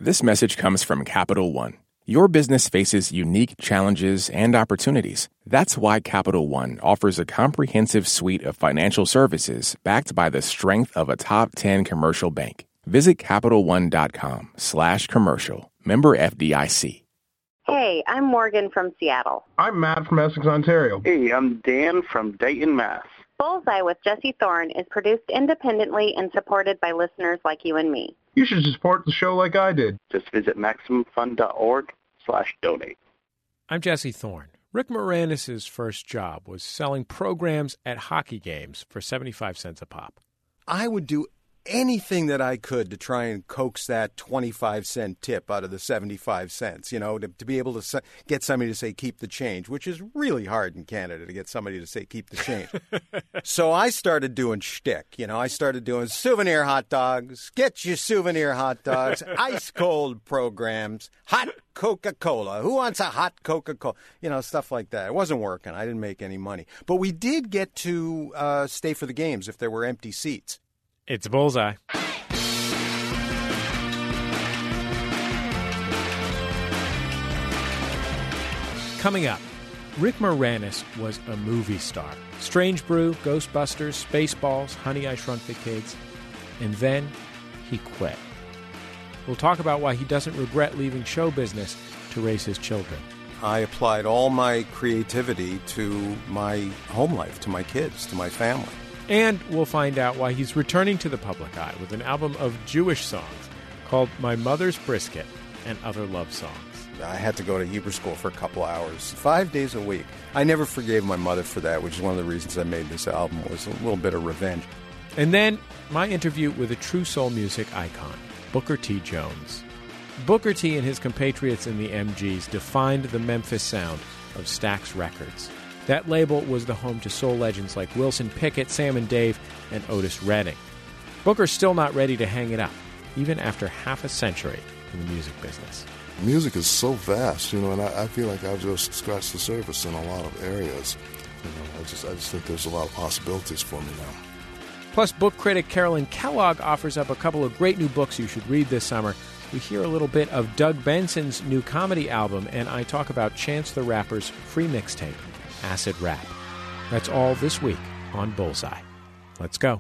This message comes from Capital One. Your business faces unique challenges and opportunities. That's why Capital One offers a comprehensive suite of financial services backed by the strength of a top 10 commercial bank. Visit CapitalOne.com/commercial. Member FDIC. Hey, I'm Morgan from Seattle. I'm Matt from Essex, Ontario. Hey, I'm Dan from Dayton, Mass. Bullseye with Jesse Thorne is produced independently and supported by listeners like you and me. You should support the show like I did. Just visit MaximumFun.org/donate. I'm Jesse Thorne. Rick Moranis' first job was selling programs at hockey games for 75 cents a pop. I would do anything that I could to try and coax that 25-cent tip out of the 75 cents, to be able to get somebody to say, keep the change, which is really hard in Canada to get somebody to say, keep the change. So I started doing shtick. I started doing souvenir hot dogs, get your souvenir hot dogs, ice cold programs, hot Coca-Cola. Who wants a hot Coca-Cola? Stuff like that. It wasn't working. I didn't make any money. But we did get to stay for the games if there were empty seats. It's Bullseye. Coming up, Rick Moranis was a movie star. Strange Brew, Ghostbusters, Spaceballs, Honey, I Shrunk the Kids. And then he quit. We'll talk about why he doesn't regret leaving show business to raise his children. I applied all my creativity to my home life, to my kids, to my family. And we'll find out why he's returning to the public eye with an album of Jewish songs called My Mother's Brisket and Other Love Songs. I had to go to Hebrew school for a couple hours, 5 days a week. I never forgave my mother for that, which is one of the reasons I made this album, was a little bit of revenge. And then my interview with a true soul music icon, Booker T. Jones. Booker T and his compatriots in the MGs defined the Memphis sound of Stax Records. That label was the home to soul legends like Wilson Pickett, Sam and Dave, and Otis Redding. Booker's still not ready to hang it up, even after half a century in the music business. Music is so vast, and I feel like I've just scratched the surface in a lot of areas. I just think there's a lot of possibilities for me now. Plus, book critic Carolyn Kellogg offers up a couple of great new books you should read this summer. We hear a little bit of Doug Benson's new comedy album, and I talk about Chance the Rapper's free mixtape, Acid Rap. That's all this week on Bullseye. Let's go.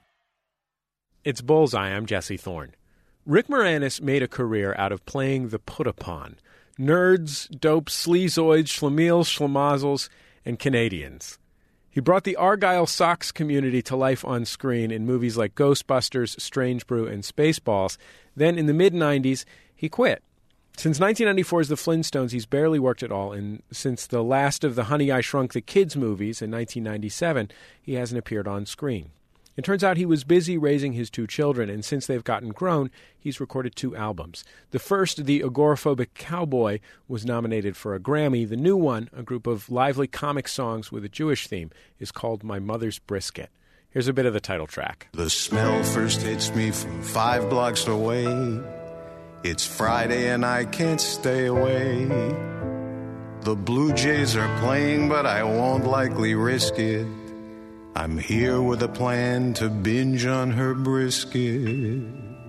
It's Bullseye. I'm Jesse Thorne. Rick Moranis made a career out of playing the put-upon. Nerds, dopes, sleazoids, schlemiels, schlemazzles, and Canadians. He brought the Argyle Sox community to life on screen in movies like Ghostbusters, Strange Brew, and Spaceballs. Then in the mid-'90s, he quit. Since 1994's The Flintstones, he's barely worked at all, and since the last of the Honey, I Shrunk the Kids movies in 1997, he hasn't appeared on screen. It turns out he was busy raising his two children, and since they've gotten grown, he's recorded 2 albums. The first, The Agoraphobic Cowboy, was nominated for a Grammy. The new one, a group of lively comic songs with a Jewish theme, is called My Mother's Brisket. Here's a bit of the title track. The smell first hits me from 5 blocks away. It's Friday and I can't stay away. The Blue Jays are playing, but I won't likely risk it. I'm here with a plan to binge on her brisket.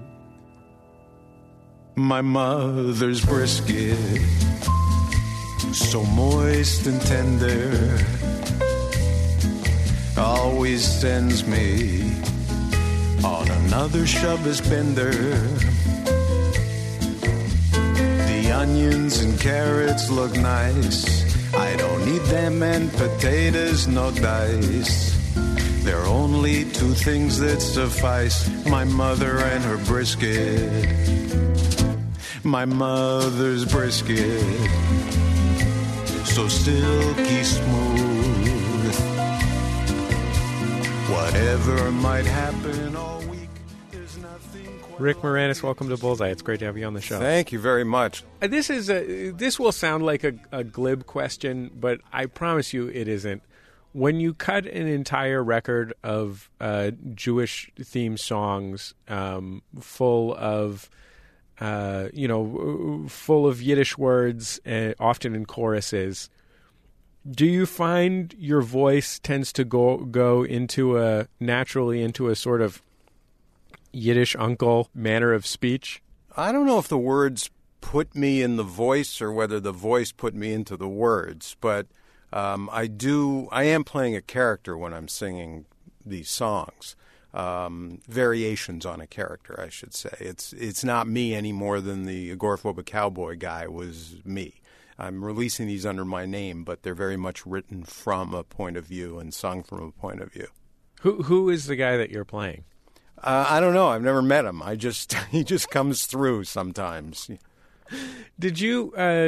My mother's brisket, so moist and tender, always sends me on another Shabbos bender. Onions and carrots look nice. I don't need them, and potatoes, no dice. There are only 2 things that suffice: my mother and her brisket. My mother's brisket, so silky smooth. Whatever might happen all week, there's nothing quite... Rick Moranis, welcome to Bullseye. It's great to have you on the show. Thank you very much. This will sound like a glib question, but I promise you it isn't. When you cut an entire record of Jewish themed songs, full of Yiddish words, often in choruses, do you find your voice tends to go naturally into a sort of Yiddish uncle manner of speech? I don't know if the words put me in the voice or whether the voice put me into the words, but I am playing a character when I'm singing these songs. Variations on a character, I should say. It's not me any more than the agoraphobic cowboy guy was me. I'm releasing these under my name, but they're very much written from a point of view and sung from a point of view. Who is the guy that you're playing? I don't know. I've never met him. He just comes through sometimes. Did you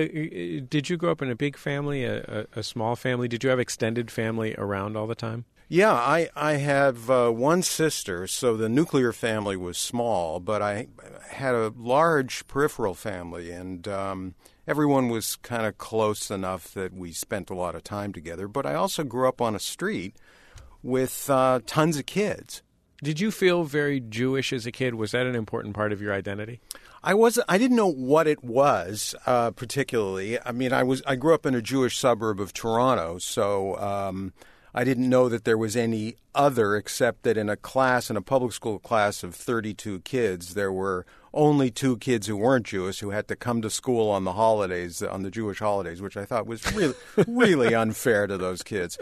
grow up in a big family, a small family? Did you have extended family around all the time? Yeah, I have one sister, so the nuclear family was small, but I had a large peripheral family, and everyone was kind of close enough that we spent a lot of time together. But I also grew up on a street with tons of kids. Did you feel very Jewish as a kid? Was that an important part of your identity? I didn't know what it was particularly. I mean, I grew up in a Jewish suburb of Toronto, so I didn't know that there was any other, except that in a public school class of 32 kids, there were only 2 kids who weren't Jewish who had to come to school on the holidays, on the Jewish holidays, which I thought was really, really unfair to those kids.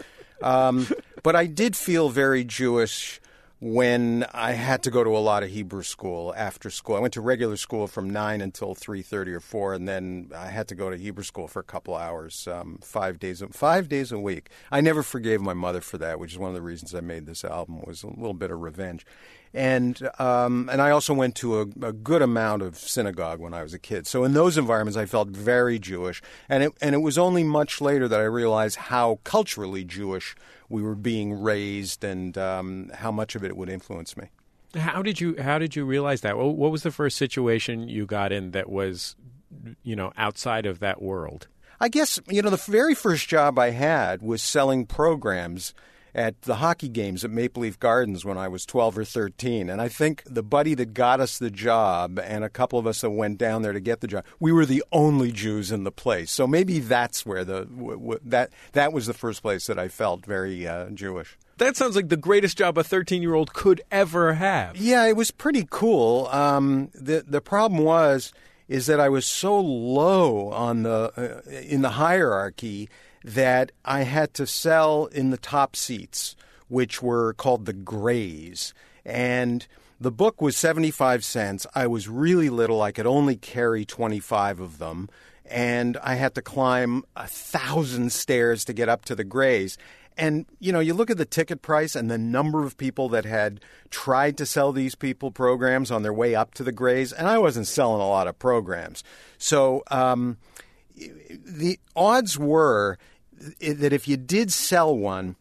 But I did feel very Jewish when I had to go to a lot of Hebrew school after school. I went to regular school from 9 until 3:30 or 4, and then I had to go to Hebrew school for a couple hours, 5 days a week. I never forgave my mother for that, which is one of the reasons I made this album, was a little bit of revenge. And I also went to a good amount of synagogue when I was a kid. So in those environments, I felt very Jewish. And it was only much later that I realized how culturally Jewish we were being raised, and how much of it would influence me. How did you realize that? What was the first situation you got in that was, outside of that world? I guess, the very first job I had was selling programs at the hockey games at Maple Leaf Gardens when I was 12 or 13. And I think the buddy that got us the job and a couple of us that went down there to get the job, we were the only Jews in the place. So maybe that's where that was the first place that I felt very Jewish. That sounds like the greatest job a 13-year-old could ever have. Yeah, it was pretty cool. The problem is that I was so low on in the hierarchy that I had to sell in the top seats, which were called the grays. And the book was 75 cents. I was really little. I could only carry 25 of them. And I had to climb 1,000 stairs to get up to the grays. And, you look at the ticket price and the number of people that had tried to sell these people programs on their way up to the grays, and I wasn't selling a lot of programs. So the odds were that if you did sell one,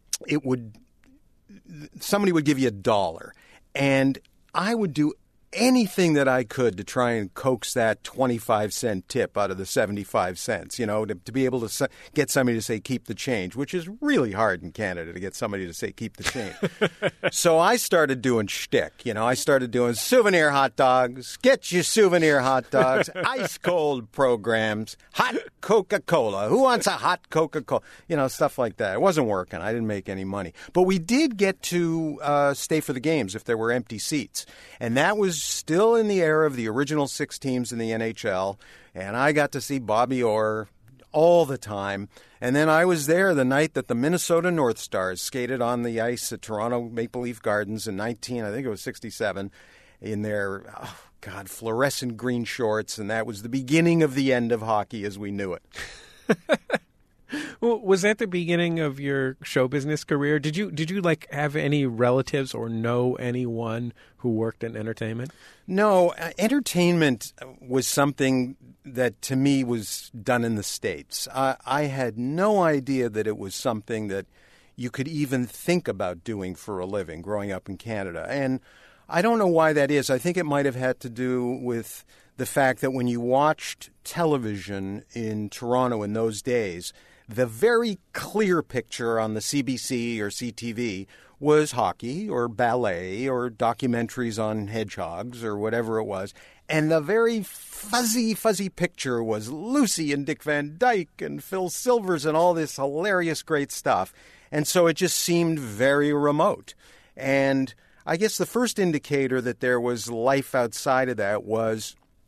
somebody would give you $1, and I would do anything that I could to try and coax that 25-cent tip out of the 75 cents, to be able to get somebody to say, keep the change, which is really hard in Canada to get somebody to say, keep the change. So I started doing shtick. I started doing souvenir hot dogs, get your souvenir hot dogs, ice cold programs, hot Coca-Cola. Who wants a hot Coca-Cola? Stuff like that. It wasn't working. I didn't make any money. But we did get to stay for the games if there were empty seats. And that was still in the era of the original 6 teams in the NHL, and I got to see Bobby Orr all the time. And then I was there the night that the Minnesota North Stars skated on the ice at Toronto Maple Leaf Gardens in 1967, in their, fluorescent green shorts, and that was the beginning of the end of hockey as we knew it. Well, was that the beginning of your show business career? Did you have any relatives or know anyone who worked in entertainment? No, entertainment was something that to me was done in the States. I had no idea that it was something that you could even think about doing for a living growing up in Canada. And I don't know why that is. I think it might have had to do with the fact that when you watched television in Toronto in those days, the very clear picture on the CBC or CTV was hockey or ballet or documentaries on hedgehogs or whatever it was. And the very fuzzy picture was Lucy and Dick Van Dyke and Phil Silvers and all this hilarious great stuff. And so it just seemed very remote. And I guess the first indicator that there was life outside of that was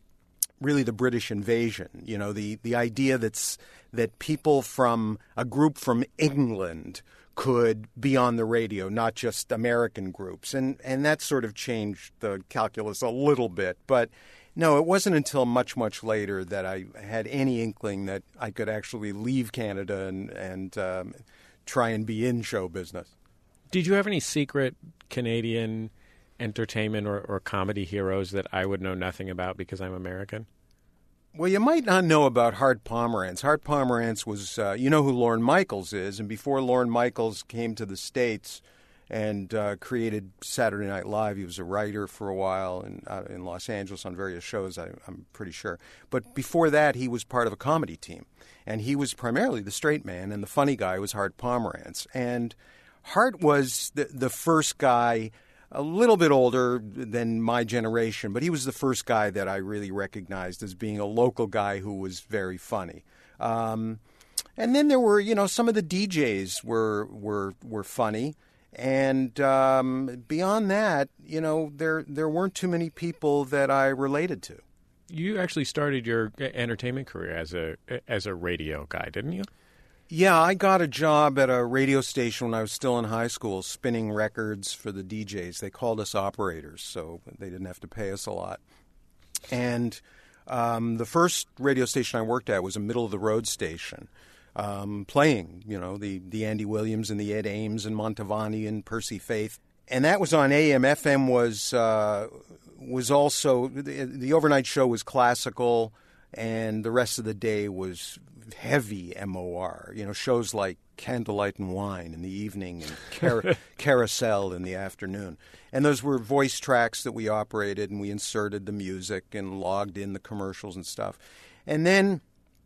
really the British invasion. You know, the idea that people from a group from England could be on the radio, not just American groups. And that sort of changed the calculus a little bit. But no, it wasn't until much, much later that I had any inkling that I could actually leave Canada and try and be in show business. Did you have any secret Canadian entertainment or comedy heroes that I would know nothing about because I'm American? Well, you might not know about Hart Pomerantz. Hart Pomerantz was, you know who Lorne Michaels is, and before Lorne Michaels came to the States and created Saturday Night Live, he was a writer for a while in Los Angeles on various shows, I'm pretty sure. But before that, he was part of a comedy team, and he was primarily the straight man, and the funny guy was Hart Pomerantz. And Hart was the first guy, a little bit older than my generation, but he was the first guy that I really recognized as being a local guy who was very funny. And then there were, you know, some of the DJs were funny. And beyond that, you know, there weren't too many people that I related to. You actually started your entertainment career as a radio guy, didn't you? Yeah, I got a job at a radio station when I was still in high school, spinning records for the DJs. They called us operators, so they didn't have to pay us a lot. And the first radio station I worked at was a middle-of-the-road station, playing, you know, the Andy Williams and the Ed Ames and Montavani and Percy Faith. And that was on AM. FM was also, the overnight show was classical, and the rest of the day was heavy MOR, you know, shows like Candlelight and Wine in the evening and Carousel in the afternoon. And those were voice tracks that we operated, and we inserted the music and logged in the commercials and stuff. And then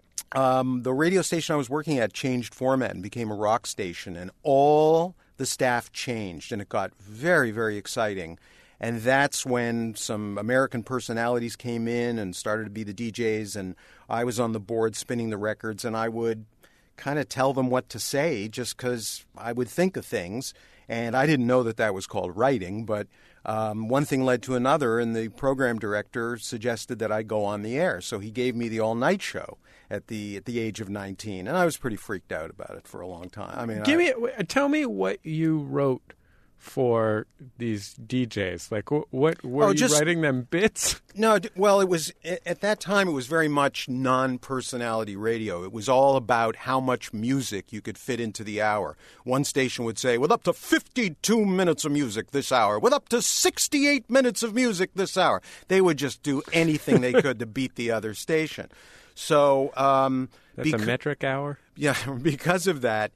the radio station I was working at changed format and became a rock station, and all the staff changed, and it got very, very exciting. And that's when some American personalities came in and started to be the DJs, and I was on the board spinning the records, and I would kind of tell them what to say just because I would think of things. And I didn't know that was called writing, but one thing led to another, and the program director suggested that I go on the air. So he gave me the all-night show at the age of 19, and I was pretty freaked out about it for a long time. I mean, tell me what you wrote for these DJs. Like, what were you writing them bits? No, well, it was at that time. It was very much non-personality radio. It was all about how much music you could fit into the hour. One station would say, with up to 52 minutes of music this hour, with up to 68 minutes of music this hour. They would just do anything they could to beat the other station. So that's a metric hour? Yeah, because of that,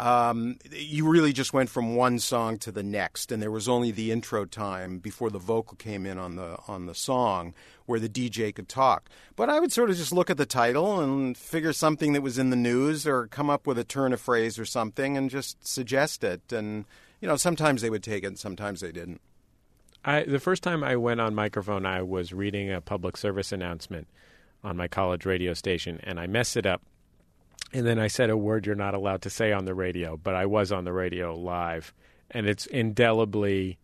you really just went from one song to the next, and there was only the intro time before the vocal came in on the song where the DJ could talk. But I would sort of just look at the title and figure something that was in the news or come up with a turn of phrase or something and just suggest it. And, you know, sometimes they would take it and sometimes they didn't. The first time I went on microphone, I was reading a public service announcement on my college radio station, and I messed it up. And then I said a word you're not allowed to say on the radio, but I was on the radio live, and it's indelibly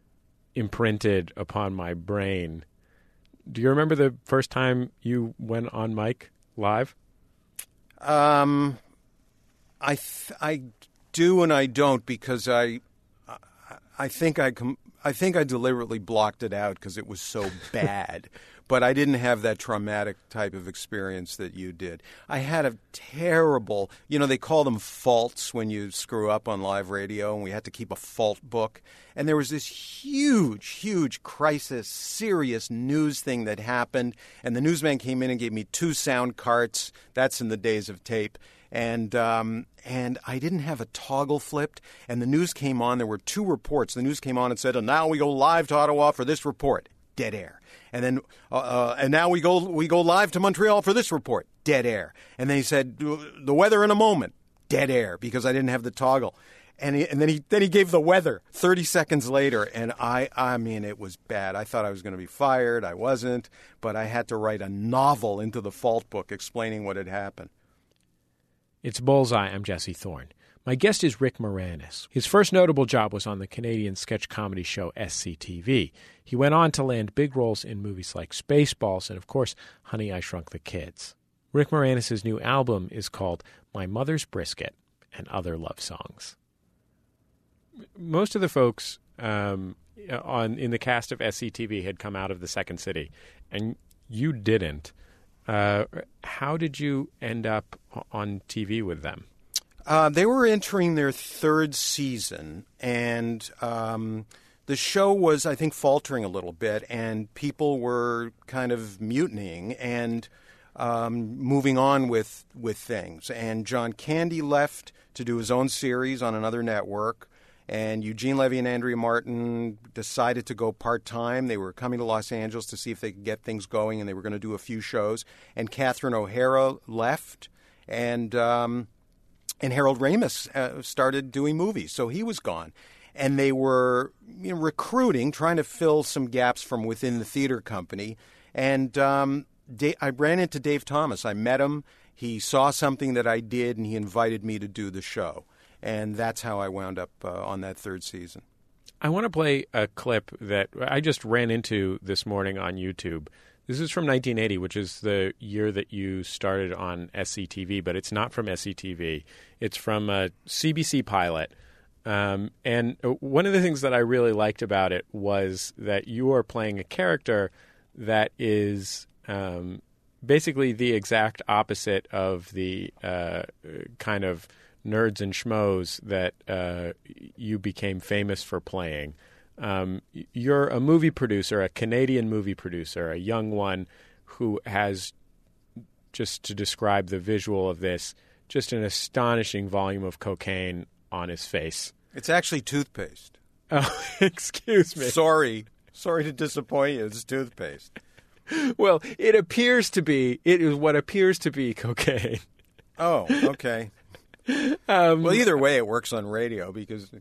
imprinted upon my brain. Do you remember the first time you went on mic live? I do and I don't, because I think I deliberately blocked it out because it was so bad. But I didn't have that traumatic type of experience that you did. I had a terrible, you know, they call them faults when you screw up on live radio, and we had to keep a fault book. And there was this huge, huge crisis, serious news thing that happened. And the newsman came in and gave me 2 sound carts. That's in the days of tape. And I didn't have a toggle flipped, and the news came on. There were 2 reports. The news came on and said, and now we go live to Ottawa for this report. Dead air. And then, and now we go live to Montreal for this report. Dead air. And then he said, the weather in a moment. Dead air, because I didn't have the toggle. And then he gave the weather 30 seconds later, and I mean, it was bad. I thought I was going to be fired. I wasn't, but I had to write a novel into the fault book explaining what had happened. It's Bullseye. I'm Jesse Thorne. My guest is Rick Moranis. His first notable job was on the Canadian sketch comedy show SCTV. He went on to land big roles in movies like Spaceballs and, of course, Honey, I Shrunk the Kids. Rick Moranis' new album is called My Mother's Brisket and Other Love Songs. Most of the folks in the cast of SCTV had come out of the Second City, and you didn't. How did you end up on TV with them? They were entering their third season, and the show was, I think, faltering a little bit, and people were kind of mutinying and moving on with things. And John Candy left to do his own series on another network, and Eugene Levy and Andrea Martin decided to go part-time. They were coming to Los Angeles to see if they could get things going, and they were going to do a few shows. And Catherine O'Hara left, and Harold Ramis started doing movies, so he was gone. And they were recruiting, trying to fill some gaps from within the theater company. And I ran into Dave Thomas. I met him. He saw something that I did, and he invited me to do the show. And that's how I wound up on that third season. I want to play a clip that I just ran into this morning on YouTube. This is from 1980, which is the year that you started on SCTV, but it's not from SCTV. It's from a CBC pilot. And one of the things that I really liked about it was that you are playing a character that is basically the exact opposite of the kind of nerds and schmoes that you became famous for playing. You're a movie producer, a Canadian movie producer, a young one who has, just to describe the visual of this, just an astonishing volume of cocaine on his face. It's actually toothpaste. Oh, excuse me. Sorry to disappoint you. It's toothpaste. Well, it is what appears to be cocaine. Oh, okay. Well, either way, it works on radio because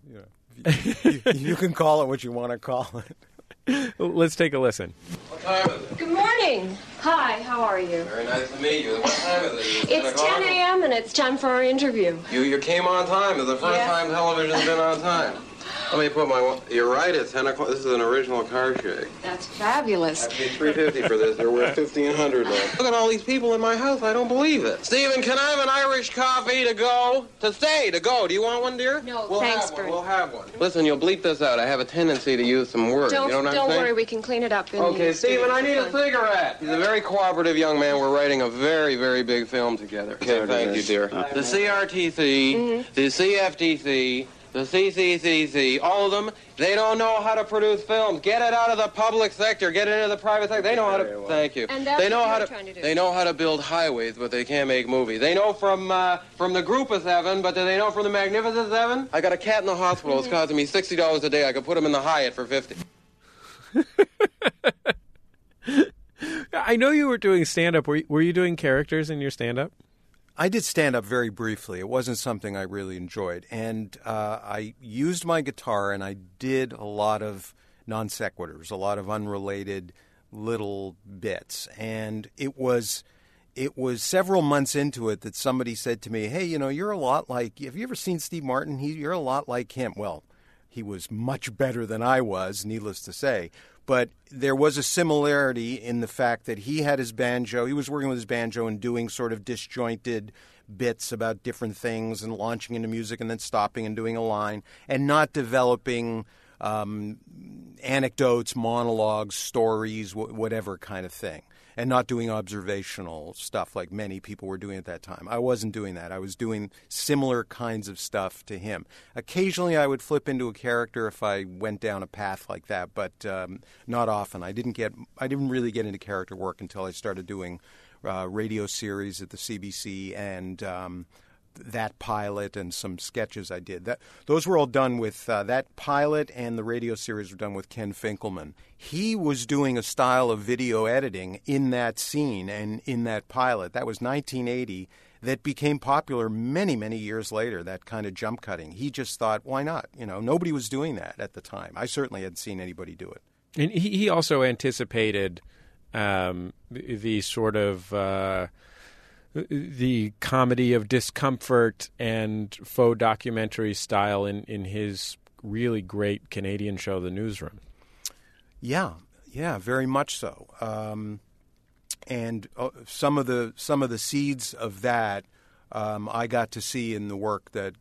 you can call it what you want to call it. Let's take a listen. What time is it? Good morning. Hi, how are you? Very nice to meet you. What time is it? It's 10 a.m. and it's time for our interview. You came on time. It's the first time television's been on time. Let me put you're right, it's 10 o'clock. This is an original car shake. That's fabulous. I paid $3.50 for this. They're worth $1,500 now. Look at all these people in my house. I don't believe it. Stephen, can I have an Irish coffee to go? To go. Do you want one, dear? No, thanks, Bernie. We'll have one. Listen, you'll bleep this out. I have a tendency to use some words. Don't worry, we can clean it up. Okay, Stephen, I need a cigarette. He's a very cooperative young man. We're writing a very, very big film together. Okay, thank you, dear. The CRTC, the CFTC, the CCCC, all of them, they don't know how to produce films. Get it out of the public sector. Get it into the private sector. They know how to. Thank you. And that's what you're trying to do. They know how to build highways, but they can't make movies. They know from the Group of Seven, but do they know from the Magnificent Seven? I got a cat in the hospital. It's costing me $60 a day. I could put him in the Hyatt for $50. I know you were doing stand-up. Were you doing characters in your stand-up? I did stand-up very briefly. It wasn't something I really enjoyed. And I used my guitar, and I did a lot of non sequiturs, a lot of unrelated little bits. And it was several months into it that somebody said to me, hey, you're a lot like, have you ever seen Steve Martin? You're a lot like him. Well, he was much better than I was, needless to say. But there was a similarity in the fact that he had his banjo. He was working with his banjo and doing sort of disjointed bits about different things and launching into music and then stopping and doing a line and not developing anecdotes, monologues, stories, whatever kind of thing, and not doing observational stuff like many people were doing at that time. I wasn't doing that. I was doing similar kinds of stuff to him. Occasionally I would flip into a character if I went down a path like that, but not often. I didn't really get into character work until I started doing radio series at the CBC and that pilot and some sketches I did. Those were all done with that pilot, and the radio series were done with Ken Finkelman. He was doing a style of video editing in that scene and in that pilot. That was 1980. That became popular many, many years later, that kind of jump cutting. He just thought, why not? Nobody was doing that at the time. I certainly hadn't seen anybody do it. And he also anticipated the sort of the comedy of discomfort and faux documentary style in his really great Canadian show, The Newsroom. Yeah, very much so. And some of the seeds of that I got to see in the work that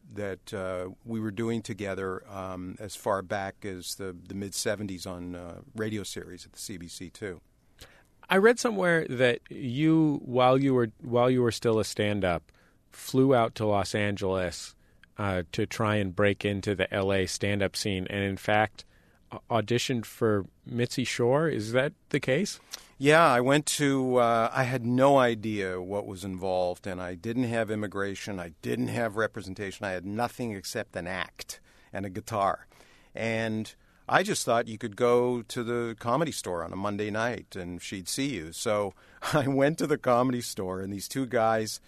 we were doing together as far back as the mid-'70s on radio series at the CBC too. I read somewhere that you, while you were still a stand-up, flew out to Los Angeles to try and break into the L.A. stand-up scene, and in fact auditioned for Mitzi Shore. Is that the case? Yeah, I went to, I had no idea what was involved, and I didn't have immigration, I didn't have representation, I had nothing except an act and a guitar. And I just thought you could go to the Comedy Store on a Monday night and she'd see you. So I went to the Comedy Store, and these two guys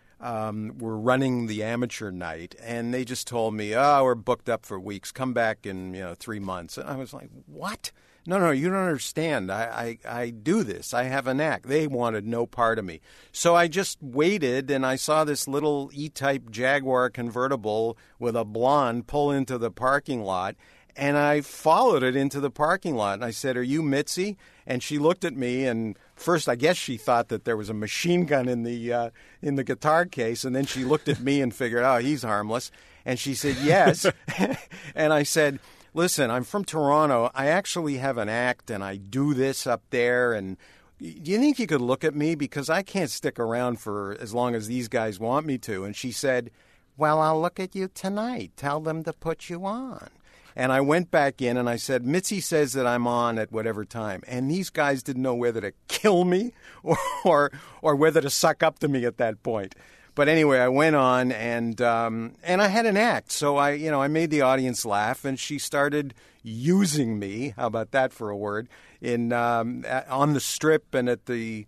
were running the amateur night, and they just told me, we're booked up for weeks, come back in 3 months. And I was like, what? No, you don't understand. I do this. I have an act. They wanted no part of me. So I just waited, and I saw this little E-Type Jaguar convertible with a blonde pull into the parking lot, and I followed it into the parking lot. And I said, "Are you Mitzi?" And she looked at me, and first I guess she thought that there was a machine gun in the guitar case, and then she looked at me and figured, he's harmless. And she said, "Yes." And I said, "Listen, I'm from Toronto. I actually have an act, and I do this up there. And do you think you could look at me? Because I can't stick around for as long as these guys want me to." And she said, "Well, I'll look at you tonight. Tell them to put you on." And I went back in, and I said, "Mitzi says that I'm on at whatever time." And these guys didn't know whether to kill me or whether to suck up to me at that point. But anyway, I went on, and I had an act. So I made the audience laugh, and she started using me. How about that for a word? On the Strip and at the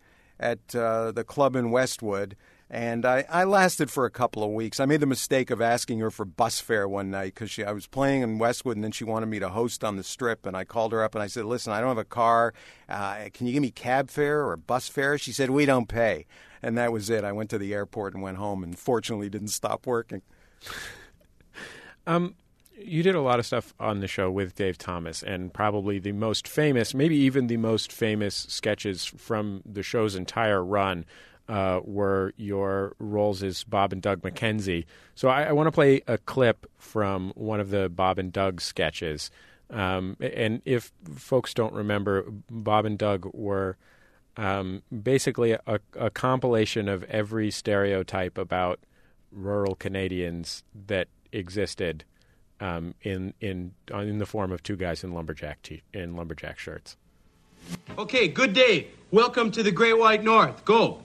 club in Westwood. And I lasted for a couple of weeks. I made the mistake of asking her for bus fare one night because I was playing in Westwood, and then she wanted me to host on the Strip. And I called her up and I said, "Listen, I don't have a car. Can you give me cab fare or bus fare?" She said, "We don't pay." And that was it. I went to the airport and went home, and fortunately didn't stop working. You did a lot of stuff on the show with Dave Thomas, and probably the most famous, maybe even the most famous sketches from the show's entire run were your roles as Bob and Doug McKenzie. So I want to play a clip from one of the Bob and Doug sketches. And if folks don't remember, Bob and Doug were basically a compilation of every stereotype about rural Canadians that existed in the form of two guys in lumberjack shirts. Okay, good day. Welcome to the Great White North. Go.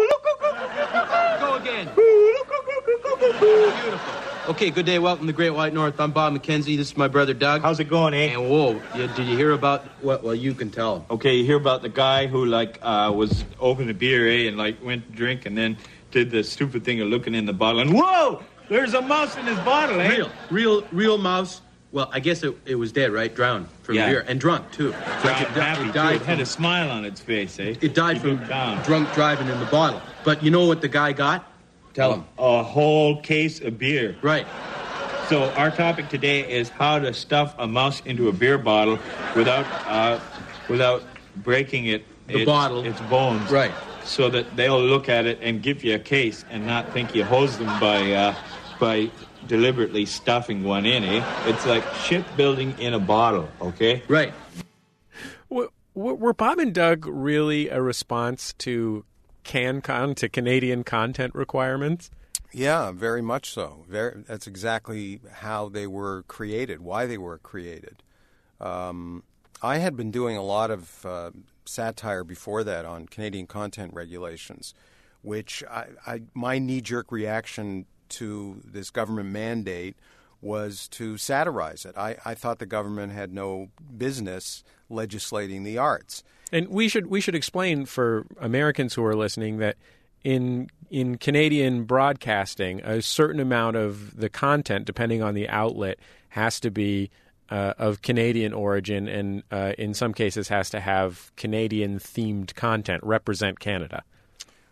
Go again. Beautiful. Okay, good day. Welcome to the Great White North. I'm Bob McKenzie. This is my brother Doug. How's it going, eh? And whoa, did you hear about what? Well, you can tell. Okay, you hear about the guy who was opened a beer, eh, and went to drink, and then did the stupid thing of looking in the bottle, and whoa, there's a mouse in his bottle, eh? Real mouse. Well, I guess it was dead, right? Drowned from beer and drunk too. It died. It had a smile on its face, eh? It died from drunk driving in the bottle. But you know what the guy got? Tell him. A whole case of beer. Right. So our topic today is how to stuff a mouse into a beer bottle without breaking bottle, its bones. Right. So that they'll look at it and give you a case and not think you hosed them by deliberately stuffing one in, eh? It's like shipbuilding in a bottle, okay? Right. Were Bob and Doug really a response to CanCon, to Canadian content requirements? Yeah, very much so. That's exactly how they were created, why they were created. I had been doing a lot of satire before that on Canadian content regulations, which my knee-jerk reaction to this government mandate was to satirize it. I thought the government had no business legislating the arts. And we should explain for Americans who are listening that in Canadian broadcasting, a certain amount of the content, depending on the outlet, has to be of Canadian origin, and in some cases has to have Canadian-themed content, represent Canada.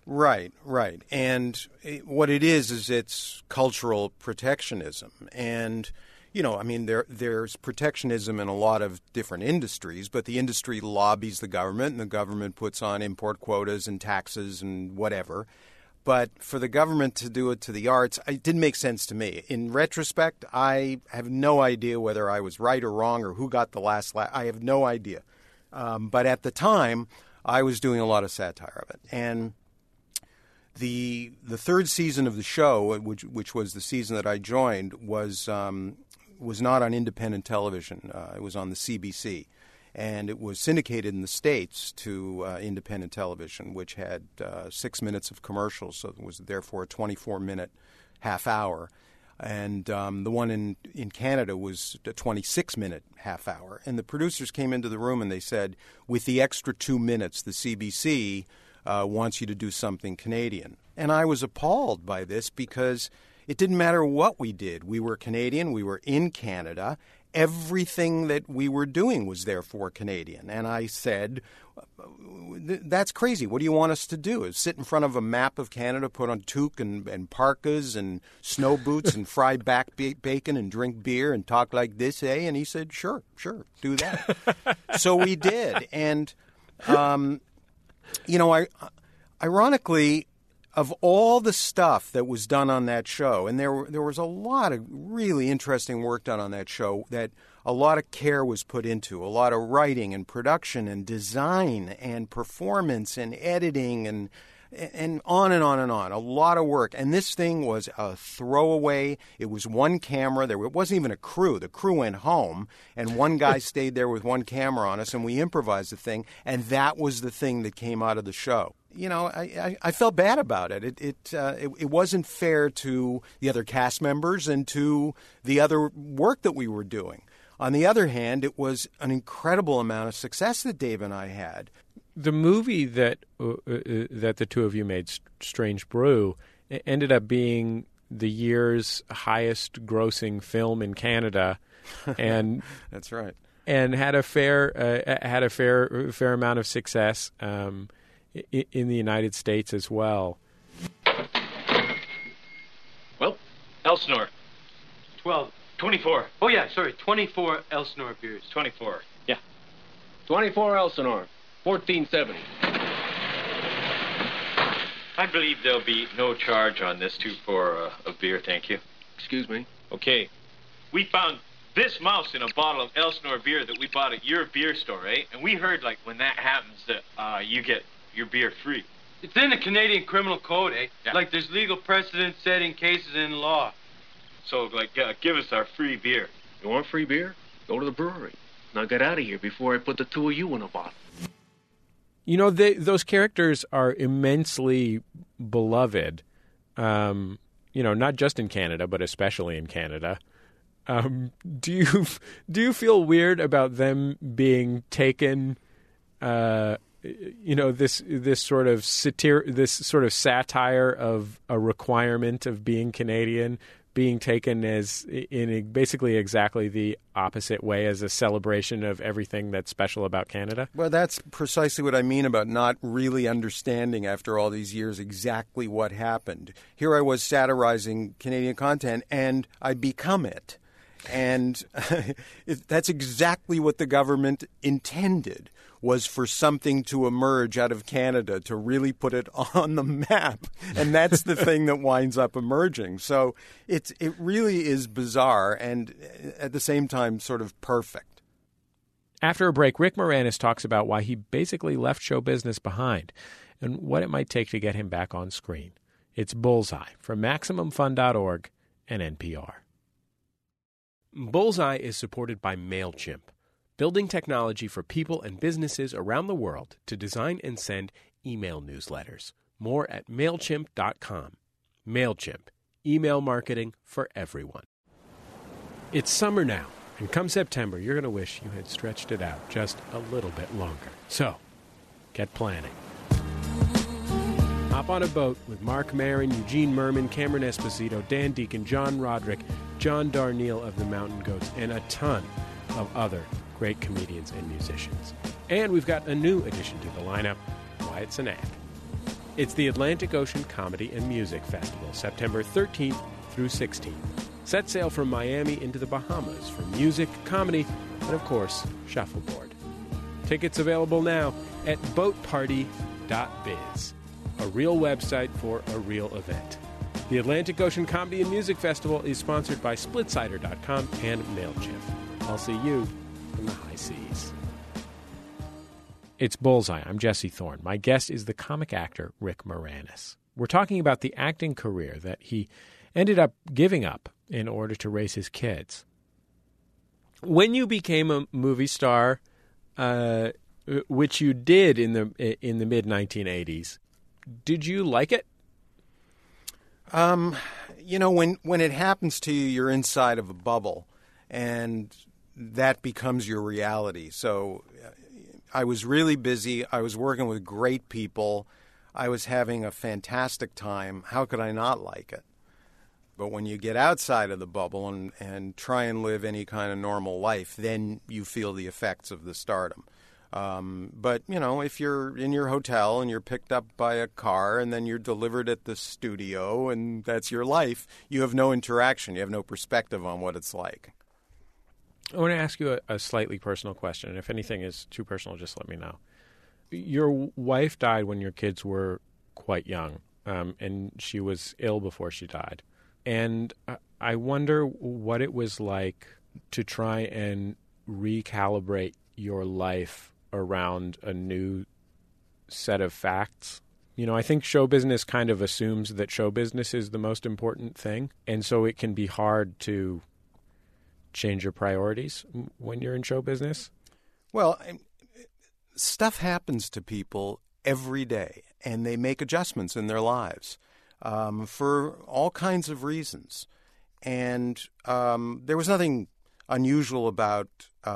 Right. And what it is it's cultural protectionism. And, there's protectionism in a lot of different industries, but the industry lobbies the government, and the government puts on import quotas and taxes and whatever. But for the government to do it to the arts, it didn't make sense to me. In retrospect, I have no idea whether I was right or wrong or who got the last laugh. I have no idea. But at the time, I was doing a lot of satire of it. And the third season of the show, which was the season that I joined, was not on independent television. It was on the CBC. And it was syndicated in the States to independent television, which had 6 minutes of commercials, so it was therefore a 24-minute half hour. And the one in Canada was a 26-minute half hour. And the producers came into the room and they said, with the extra 2 minutes, the CBC wants you to do something Canadian. And I was appalled by this because it didn't matter what we did. We were Canadian. We were in Canada. Everything that we were doing was therefore Canadian. And I said, that's crazy. What do you want us to do? Is sit in front of a map of Canada, put on toque and parkas and snow boots and fry back bacon and drink beer and talk like this, eh? And he said, sure, do that. So we did. And, ironically, of all the stuff that was done on that show, and there was a lot of really interesting work done on that show that a lot of care was put into, a lot of writing and production and design and performance and editing and on and on and on, a lot of work. And this thing was a throwaway. It was one camera. It wasn't even a crew. The crew went home, and one guy stayed there with one camera on us, and we improvised the thing, and that was the thing that came out of the show. I felt bad about it. It wasn't fair to the other cast members and to the other work that we were doing. On the other hand, it was an incredible amount of success that Dave and I had. The movie that the two of you made, Strange Brew, ended up being the year's highest-grossing film in Canada, and that's right, and had a fair amount of success in the United States as well. Well, Elsinore, 24. Oh yeah, sorry, 24 Elsinore beers. 24. Yeah, 24 Elsinore. 1470. I believe there'll be no charge on this 2-4 of beer, thank you. Excuse me? Okay. We found this mouse in a bottle of Elsinore beer that we bought at your beer store, eh? And we heard, when that happens, that you get your beer free. It's in the Canadian Criminal Code, eh? Yeah. There's legal precedent setting cases in law. So, give us our free beer. You want free beer? Go to the brewery. Now get out of here before I put the two of you in a bottle. Those characters are immensely beloved, not just in Canada, but especially in Canada. Do you feel weird about them being taken, this sort of satire of a requirement of being Canadian being taken as in basically exactly the opposite way as a celebration of everything that's special about Canada? Well, that's precisely what I mean about not really understanding after all these years exactly what happened. Here I was satirizing Canadian content, and I become it. And that's exactly what the government intended, was for something to emerge out of Canada to really put it on the map. And that's the thing that winds up emerging. So it really is bizarre and at the same time sort of perfect. After a break, Rick Moranis talks about why he basically left show business behind and what it might take to get him back on screen. It's Bullseye from MaximumFun.org and NPR. Bullseye is supported by MailChimp, building technology for people and businesses around the world to design and send email newsletters. More at MailChimp.com. MailChimp, email marketing for everyone. It's summer now, and come September, you're going to wish you had stretched it out just a little bit longer. So, get planning. Hop on a boat with Mark Maron, Eugene Merman, Cameron Esposito, Dan Deacon, John Roderick, John Darnielle of the Mountain Goats, and a ton of other great comedians and musicians. And we've got a new addition to the lineup, Wyatt Cenac. It's the Atlantic Ocean Comedy and Music Festival, September 13th through 16th. Set sail from Miami into the Bahamas for music, comedy, and of course, shuffleboard. Tickets available now at boatparty.biz, a real website for a real event. The Atlantic Ocean Comedy and Music Festival is sponsored by SplitSider.com and MailChimp. I'll see you in the high seas. It's Bullseye. I'm Jesse Thorne. My guest is the comic actor Rick Moranis. We're talking about the acting career that he ended up giving up in order to raise his kids. When you became a movie star, which you did in the mid-1980s, did you like it? When it happens to you, you're inside of a bubble, and that becomes your reality. So I was really busy. I was working with great people. I was having a fantastic time. How could I not like it? But when you get outside of the bubble and try and live any kind of normal life, then you feel the effects of the stardom. But, if you're in your hotel and you're picked up by a car and then you're delivered at the studio and that's your life, you have no interaction. You have no perspective on what it's like. I want to ask you a slightly personal question, and if anything is too personal, just let me know. Your wife died when your kids were quite young, and she was ill before she died. And I wonder what it was like to try and recalibrate your life around a new set of facts. I think show business kind of assumes that show business is the most important thing, and so it can be hard to change your priorities when you're in show business? Well, stuff happens to people every day, and they make adjustments in their lives for all kinds of reasons. And there was nothing unusual about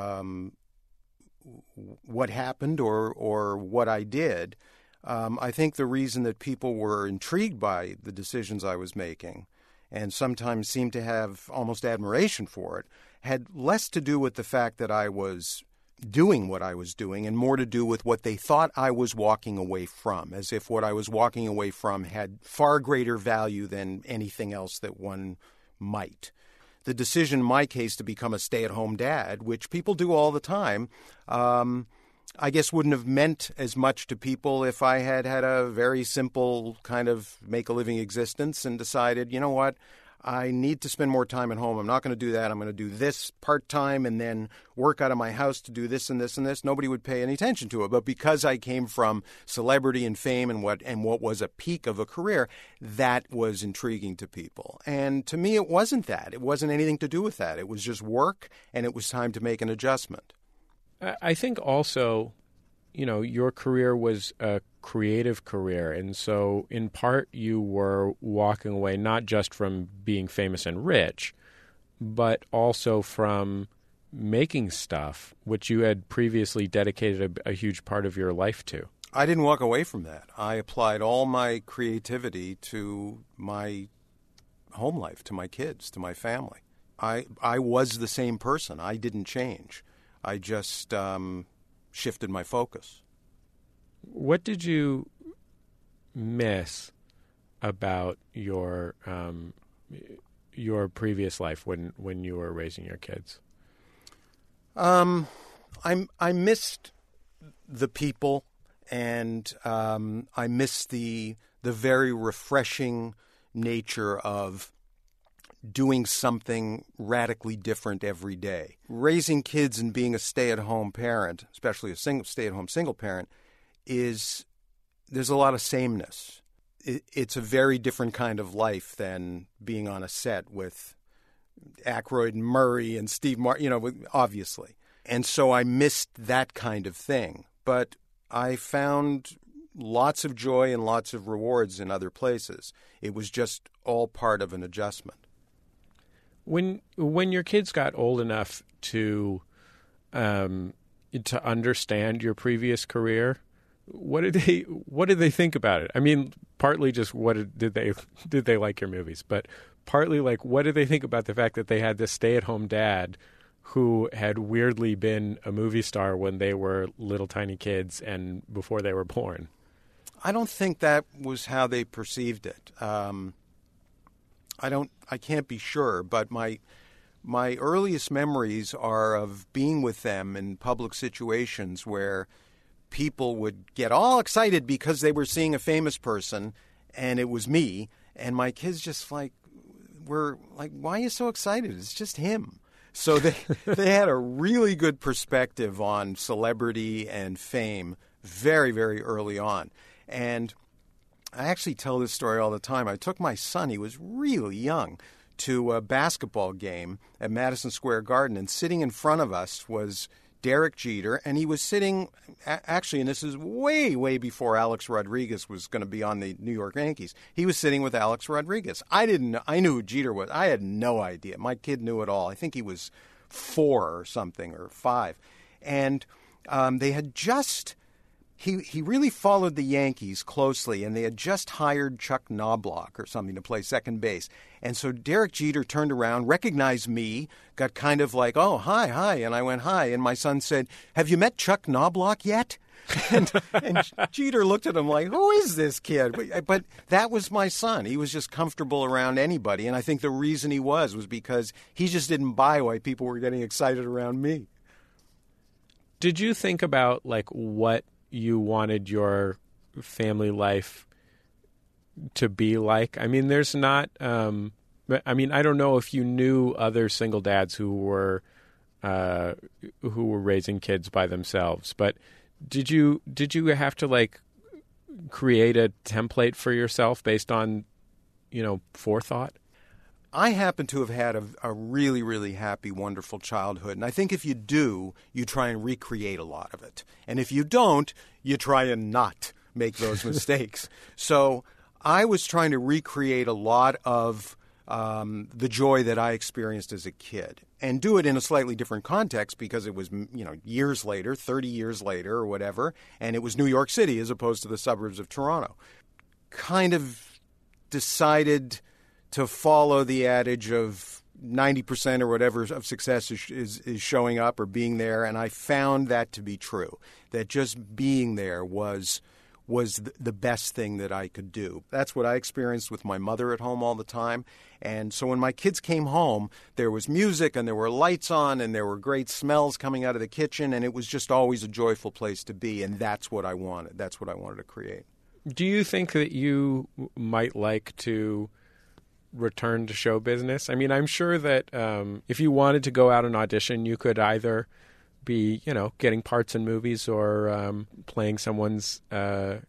what happened or what I did. I think the reason that people were intrigued by the decisions I was making and sometimes seemed to have almost admiration for it had less to do with the fact that I was doing what I was doing and more to do with what they thought I was walking away from, as if what I was walking away from had far greater value than anything else that one might. The decision in my case to become a stay-at-home dad, which people do all the time, I guess wouldn't have meant as much to people if I had had a very simple kind of make-a-living existence and decided, you know what, I need to spend more time at home. I'm not going to do that. I'm going to do this part-time and then work out of my house to do this and this and this. Nobody would pay any attention to it. But because I came from celebrity and fame and what was a peak of a career, that was intriguing to people. And to me, it wasn't that. It wasn't anything to do with that. It was just work, and it was time to make an adjustment. I think also, your career was a creative career. And so in part you were walking away not just from being famous and rich, but also from making stuff, which you had previously dedicated a huge part of your life to. I didn't walk away from that. I applied all my creativity to my home life, to my kids, to my family. I was the same person. I didn't change. I just shifted my focus. What did you miss about your previous life when you were raising your kids? I missed the people, and I missed the very refreshing nature of doing something radically different every day. Raising kids and being a stay-at-home parent, especially a stay-at-home single parent, there's a lot of sameness. It's a very different kind of life than being on a set with Aykroyd and Murray and Steve Martin, obviously. And so I missed that kind of thing. But I found lots of joy and lots of rewards in other places. It was just all part of an adjustment. When your kids got old enough to understand your previous career, what did they think about it? I mean, partly just did they like your movies, but partly like what did they think about the fact that they had this stay-at-home dad who had weirdly been a movie star when they were little tiny kids and before they were born? I don't think that was how they perceived it. I can't be sure, but my earliest memories are of being with them in public situations where people would get all excited because they were seeing a famous person, and it was me, and my kids just were like, why are you so excited? It's just him. So they had a really good perspective on celebrity and fame very, very early on. And I actually tell this story all the time. I took my son, he was really young, to a basketball game at Madison Square Garden, and sitting in front of us was Derek Jeter, and he was sitting, actually, and this is way, way before Alex Rodriguez was going to be on the New York Yankees. He was sitting with Alex Rodriguez. I knew who Jeter was. I had no idea. My kid knew it all. I think he was 4 or something, or 5. And they had just... He really followed the Yankees closely, and they had just hired Chuck Knobloch or something to play second base. And so Derek Jeter turned around, recognized me, got kind of like, oh, hi. And I went, hi. And my son said, have you met Chuck Knobloch yet? and Jeter looked at him like, who is this kid? But that was my son. He was just comfortable around anybody. And I think the reason he was because he just didn't buy why people were getting excited around me. Did you think about, what you wanted your family life to be like? I mean, there's not, I don't know if you knew other single dads who were raising kids by themselves, but did you have to create a template for yourself based on, forethought? I happen to have had a really, really happy, wonderful childhood. And I think if you do, you try and recreate a lot of it. And if you don't, you try and not make those mistakes. So I was trying to recreate a lot of the joy that I experienced as a kid and do it in a slightly different context because it was, years later, 30 years later or whatever, and it was New York City as opposed to the suburbs of Toronto. Kind of decided to follow the adage of 90% or whatever of success is showing up or being there, and I found that to be true, that just being there was the best thing that I could do. That's what I experienced with my mother at home all the time, and so when my kids came home, there was music and there were lights on and there were great smells coming out of the kitchen, and it was just always a joyful place to be, and that's what I wanted. That's what I wanted to create. Do you think that you might like to return to show business? I mean, I'm sure that if you wanted to go out and audition, you could either be, getting parts in movies or playing someone's dad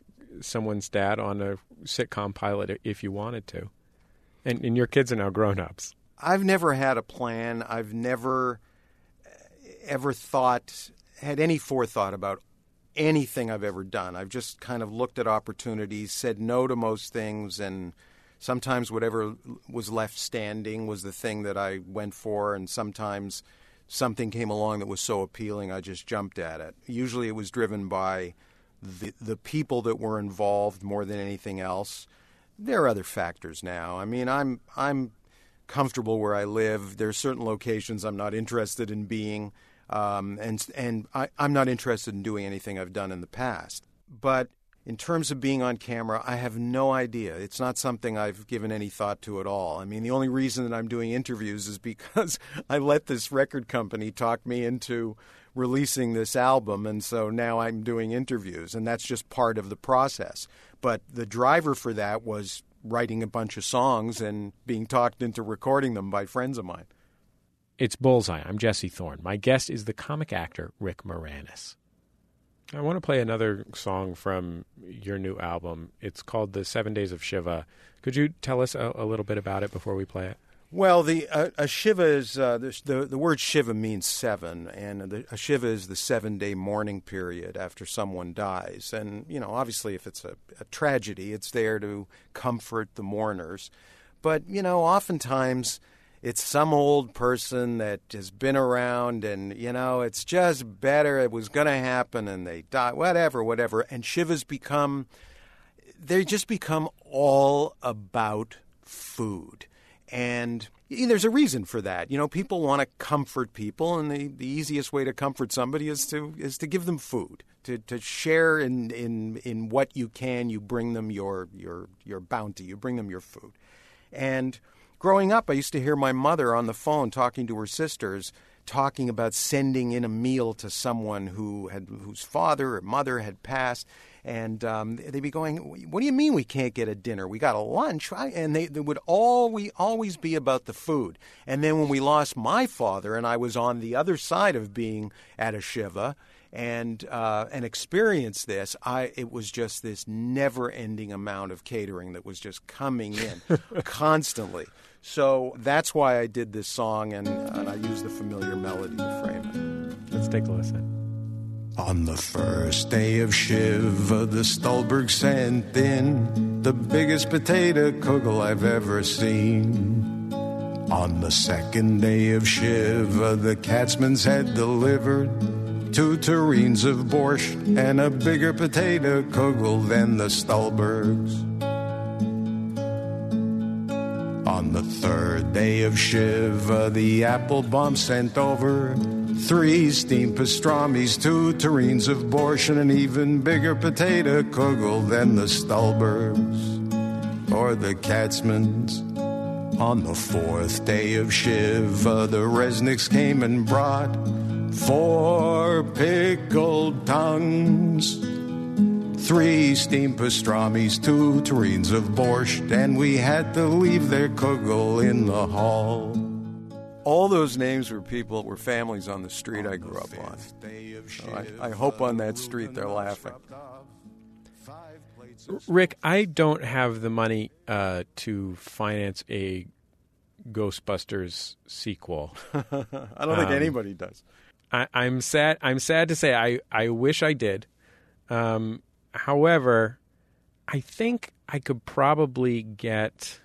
on a sitcom pilot if you wanted to. And your kids are now grown-ups. I've never had a plan. I've never ever had any forethought about anything I've ever done. I've just kind of looked at opportunities, said no to most things, and sometimes whatever was left standing was the thing that I went for, and sometimes something came along that was so appealing I just jumped at it. Usually it was driven by the people that were involved more than anything else. There are other factors now. I mean, I'm comfortable where I live. There are certain locations I'm not interested in being, and I'm not interested in doing anything I've done in the past. But in terms of being on camera, I have no idea. It's not something I've given any thought to at all. I mean, the only reason that I'm doing interviews is because I let this record company talk me into releasing this album, and so now I'm doing interviews, and that's just part of the process. But the driver for that was writing a bunch of songs and being talked into recording them by friends of mine. It's Bullseye. I'm Jesse Thorne. My guest is the comic actor Rick Moranis. I want to play another song from your new album. It's called The 7 Days of Shiva. Could you tell us a little bit about it before we play it? Well, a Shiva is the word Shiva means 7, and a Shiva is the 7-day mourning period after someone dies. And obviously, if it's a tragedy, it's there to comfort the mourners. But oftentimes it's some old person that has been around, and it's just better. It was going to happen, and they die. Whatever. And Shivas become all about food. And there's a reason for that. People want to comfort people, and the easiest way to comfort somebody is to give them food, to share in what you can. You bring them your bounty. You bring them your food. And growing up, I used to hear my mother on the phone talking to her sisters, talking about sending in a meal to someone whose father or mother had passed. And they'd be going, "What do you mean we can't get a dinner? We got a lunch." And they would always be about the food. And then when we lost my father, and I was on the other side of being at a shiva and experienced this, it was just this never-ending amount of catering that was just coming in constantly. So that's why I did this song, and I used the familiar melody to frame it. Let's take a listen. On the first day of Shiva, the Stolberg sent in the biggest potato kugel I've ever seen. On the second day of Shiva, the Katzmans had delivered 2 tureens of borscht and a bigger potato kugel than the Stolbergs. On the third day of Shiva, the Applebaum sent over 3 steamed pastrami's, 2 tureens of borscht, and an even bigger potato kugel than the Stolbergs or the Katzmans. On the fourth day of Shiva, the Resnicks came and brought 4 pickled tongues, 3 steamed pastrami's, 2 tureens of borscht, and we had to leave their kugel in the hall. All those names were families on the street I grew up on. So I hope on that street they're laughing. Rick, I don't have the money to finance a Ghostbusters sequel. I don't think anybody does. I'm sad to say I wish I did. However, I think I could probably get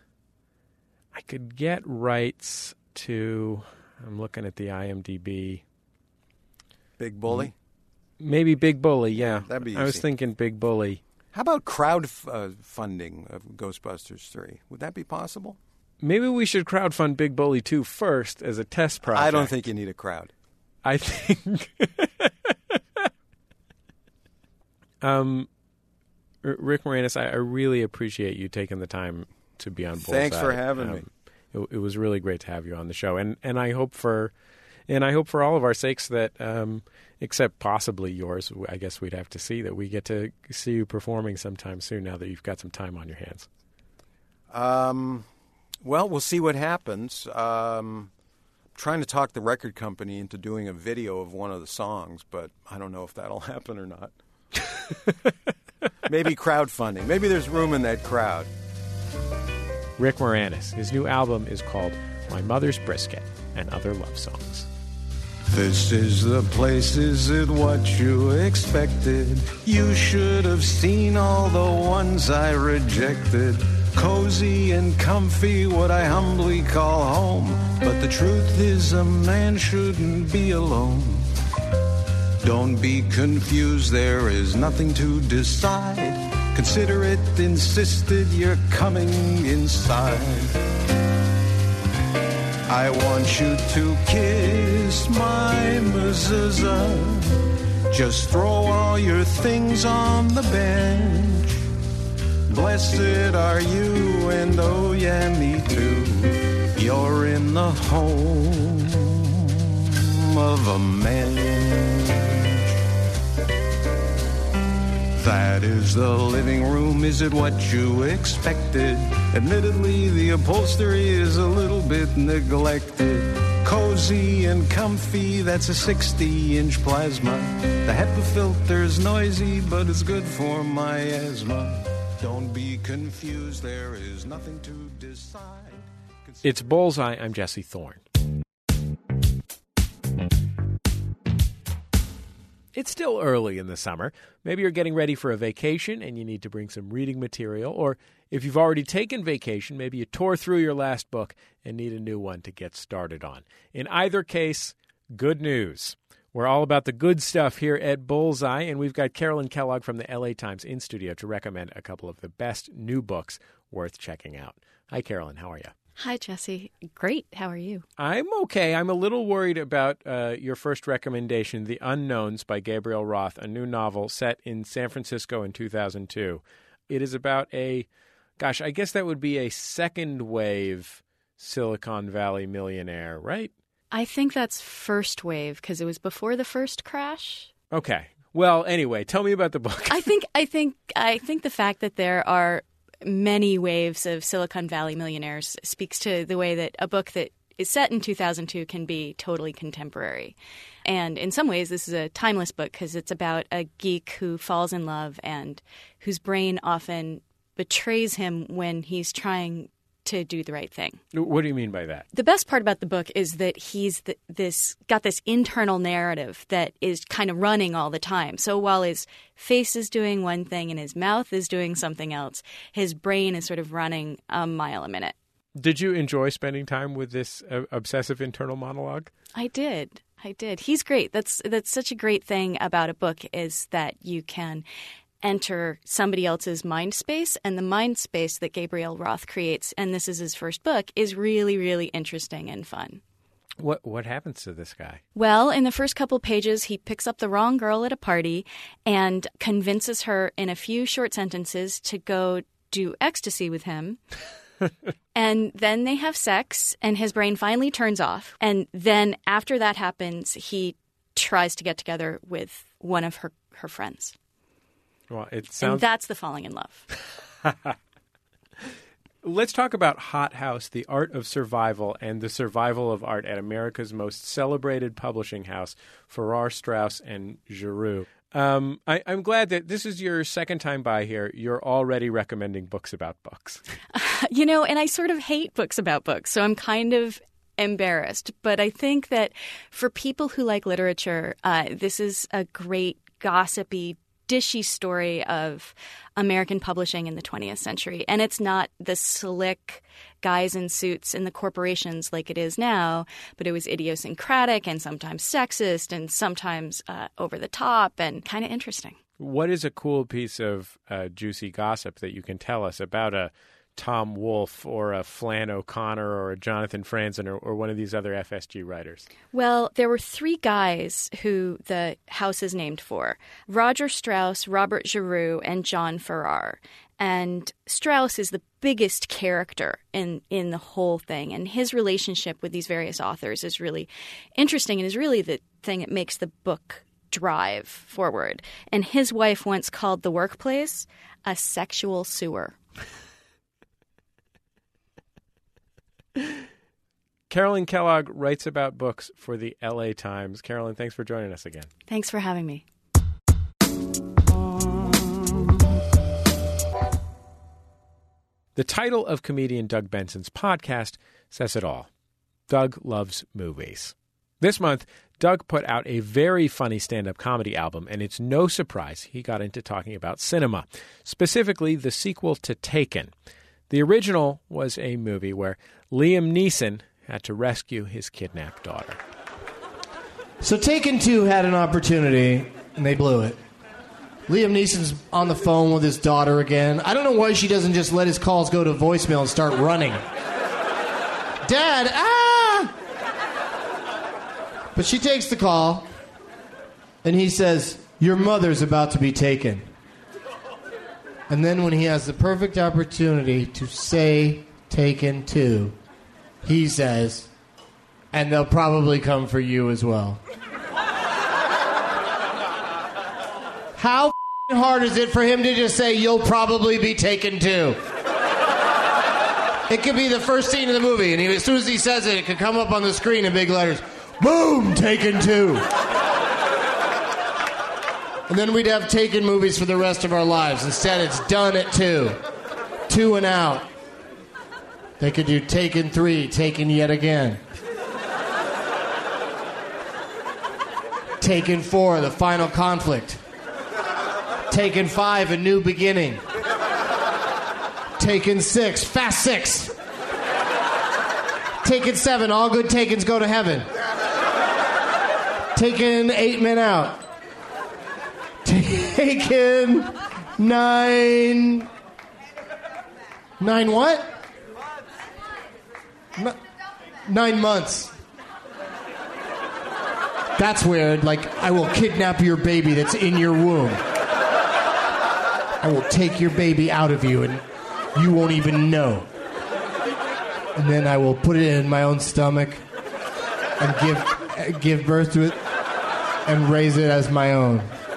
rights to, I'm looking at the IMDb. Big Bully? Maybe Big Bully, yeah. That'd be easy. I was thinking Big Bully. How about crowdfunding of Ghostbusters 3? Would that be possible? Maybe we should crowdfund Big Bully 2 first as a test project. I don't think you need a crowd. I think... Rick Moranis, I really appreciate you taking the time to be on Bullseye. Thanks for having me. It was really great to have you on the show, and I hope for all of our sakes that, except possibly yours, I guess we'd have to see that we get to see you performing sometime soon. Now that you've got some time on your hands. Well, we'll see what happens. Trying to talk the record company into doing a video of one of the songs, but I don't know if that'll happen or not. Maybe crowdfunding. Maybe there's room in that crowd. Rick Moranis. His new album is called My Mother's Brisket and Other Love Songs. This is the place, is it what you expected? You should have seen all the ones I rejected. Cozy and comfy, what I humbly call home. But the truth is a man shouldn't be alone. Don't be confused, there is nothing to decide. Consider it insisted, you're coming inside. I want you to kiss my mezuzah. Just throw all your things on the bench. Blessed are you, and oh yeah, me too. You're in the home of a man. That is the living room, is it what you expected? Admittedly, the upholstery is a little bit neglected. Cozy and comfy, that's a 60-inch plasma. The HEPA filter's noisy, but it's good for my asthma. Don't be confused, there is nothing to decide. It's Bullseye, I'm Jesse Thorne. It's still early in the summer. Maybe you're getting ready for a vacation and you need to bring some reading material. Or if you've already taken vacation, maybe you tore through your last book and need a new one to get started on. In either case, good news. We're all about the good stuff here at Bullseye, and we've got Carolyn Kellogg from the LA Times in studio to recommend a couple of the best new books worth checking out. Hi, Carolyn. How are you? Hi, Jesse. Great. How are you? I'm okay. I'm a little worried about your first recommendation, The Unknowns by Gabriel Roth, a new novel set in San Francisco in 2002. It is about I guess that would be a second wave Silicon Valley millionaire, right? I think that's first wave because it was before the first crash. Okay. Well, anyway, tell me about the book. I think the fact that there are many waves of Silicon Valley millionaires speaks to the way that a book that is set in 2002 can be totally contemporary. And in some ways, this is a timeless book because it's about a geek who falls in love and whose brain often betrays him when he's trying to do the right thing. What do you mean by that? The best part about the book is that he's got this internal narrative that is kind of running all the time. So while his face is doing one thing and his mouth is doing something else, his brain is sort of running a mile a minute. Did you enjoy spending time with this obsessive internal monologue? I did. He's great. That's such a great thing about a book is that you can enter somebody else's mind space, and the mind space that Gabriel Roth creates, and this is his first book, is really, really interesting and fun. What happens to this guy? Well, in the first couple pages, he picks up the wrong girl at a party and convinces her in a few short sentences to go do ecstasy with him. And then they have sex, and his brain finally turns off. And then after that happens, he tries to get together with one of her friends. Well, and that's the falling in love. Let's talk about Hot House, the art of survival and the survival of art at America's most celebrated publishing house, Farrar, Straus and Giroux. I'm glad that this is your second time by here. You're already recommending books about books. And I sort of hate books about books, so I'm kind of embarrassed. But I think that for people who like literature, this is a great gossipy, dishy story of American publishing in the 20th century. And it's not the slick guys in suits in the corporations like it is now, but it was idiosyncratic and sometimes sexist and sometimes over the top and kind of interesting. What is a cool piece of juicy gossip that you can tell us about a Tom Wolfe or a Flann O'Connor or a Jonathan Franzen or one of these other FSG writers? Well, there were three guys who the house is named for: Roger Straus, Robert Giroux, and John Farrar. And Straus is the biggest character in the whole thing. And his relationship with these various authors is really interesting and is really the thing that makes the book drive forward. And his wife once called the workplace a sexual sewer. Carolyn Kellogg writes about books for the LA Times. Carolyn, thanks for joining us again. Thanks for having me. The title of comedian Doug Benson's podcast says it all. Doug loves movies. This month, Doug put out a very funny stand-up comedy album, and it's no surprise he got into talking about cinema, specifically the sequel to Taken. The original was a movie where Liam Neeson had to rescue his kidnapped daughter. So Taken 2 had an opportunity, and they blew it. Liam Neeson's on the phone with his daughter again. I don't know why she doesn't just let his calls go to voicemail and start running. Dad, ah! But she takes the call, and he says, "Your mother's about to be taken." And then when he has the perfect opportunity to say Taken 2, he says, "And they'll probably come for you as well." How hard is it for him to just say, "You'll probably be taken too"? It could be the first scene of the movie, and as soon as he says it, it could come up on the screen in big letters. Boom! Taken 2. And then we'd have Taken movies for the rest of our lives. Instead, it's done at 2. 2 and out. They could do Taken 3, Taken yet again. Taken 4, the final conflict. Taken 5, a new beginning. Taken 6, Fast 6. Taken 7, all good Takens go to heaven. Taken 8, Men Out. Taken 9... 9 what? 9 months. That's weird. Like, I will kidnap your baby that's in your womb. I will take your baby out of you, and you won't even know. And then I will put it in my own stomach and give birth to it and raise it as my own.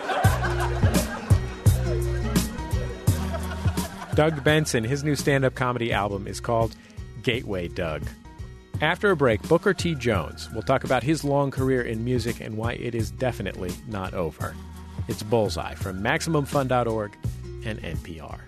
Doug Benson, his new stand-up comedy album is called Gateway Doug. After a break, Booker T. Jones will talk about his long career in music and why it is definitely not over. It's Bullseye from MaximumFun.org and NPR.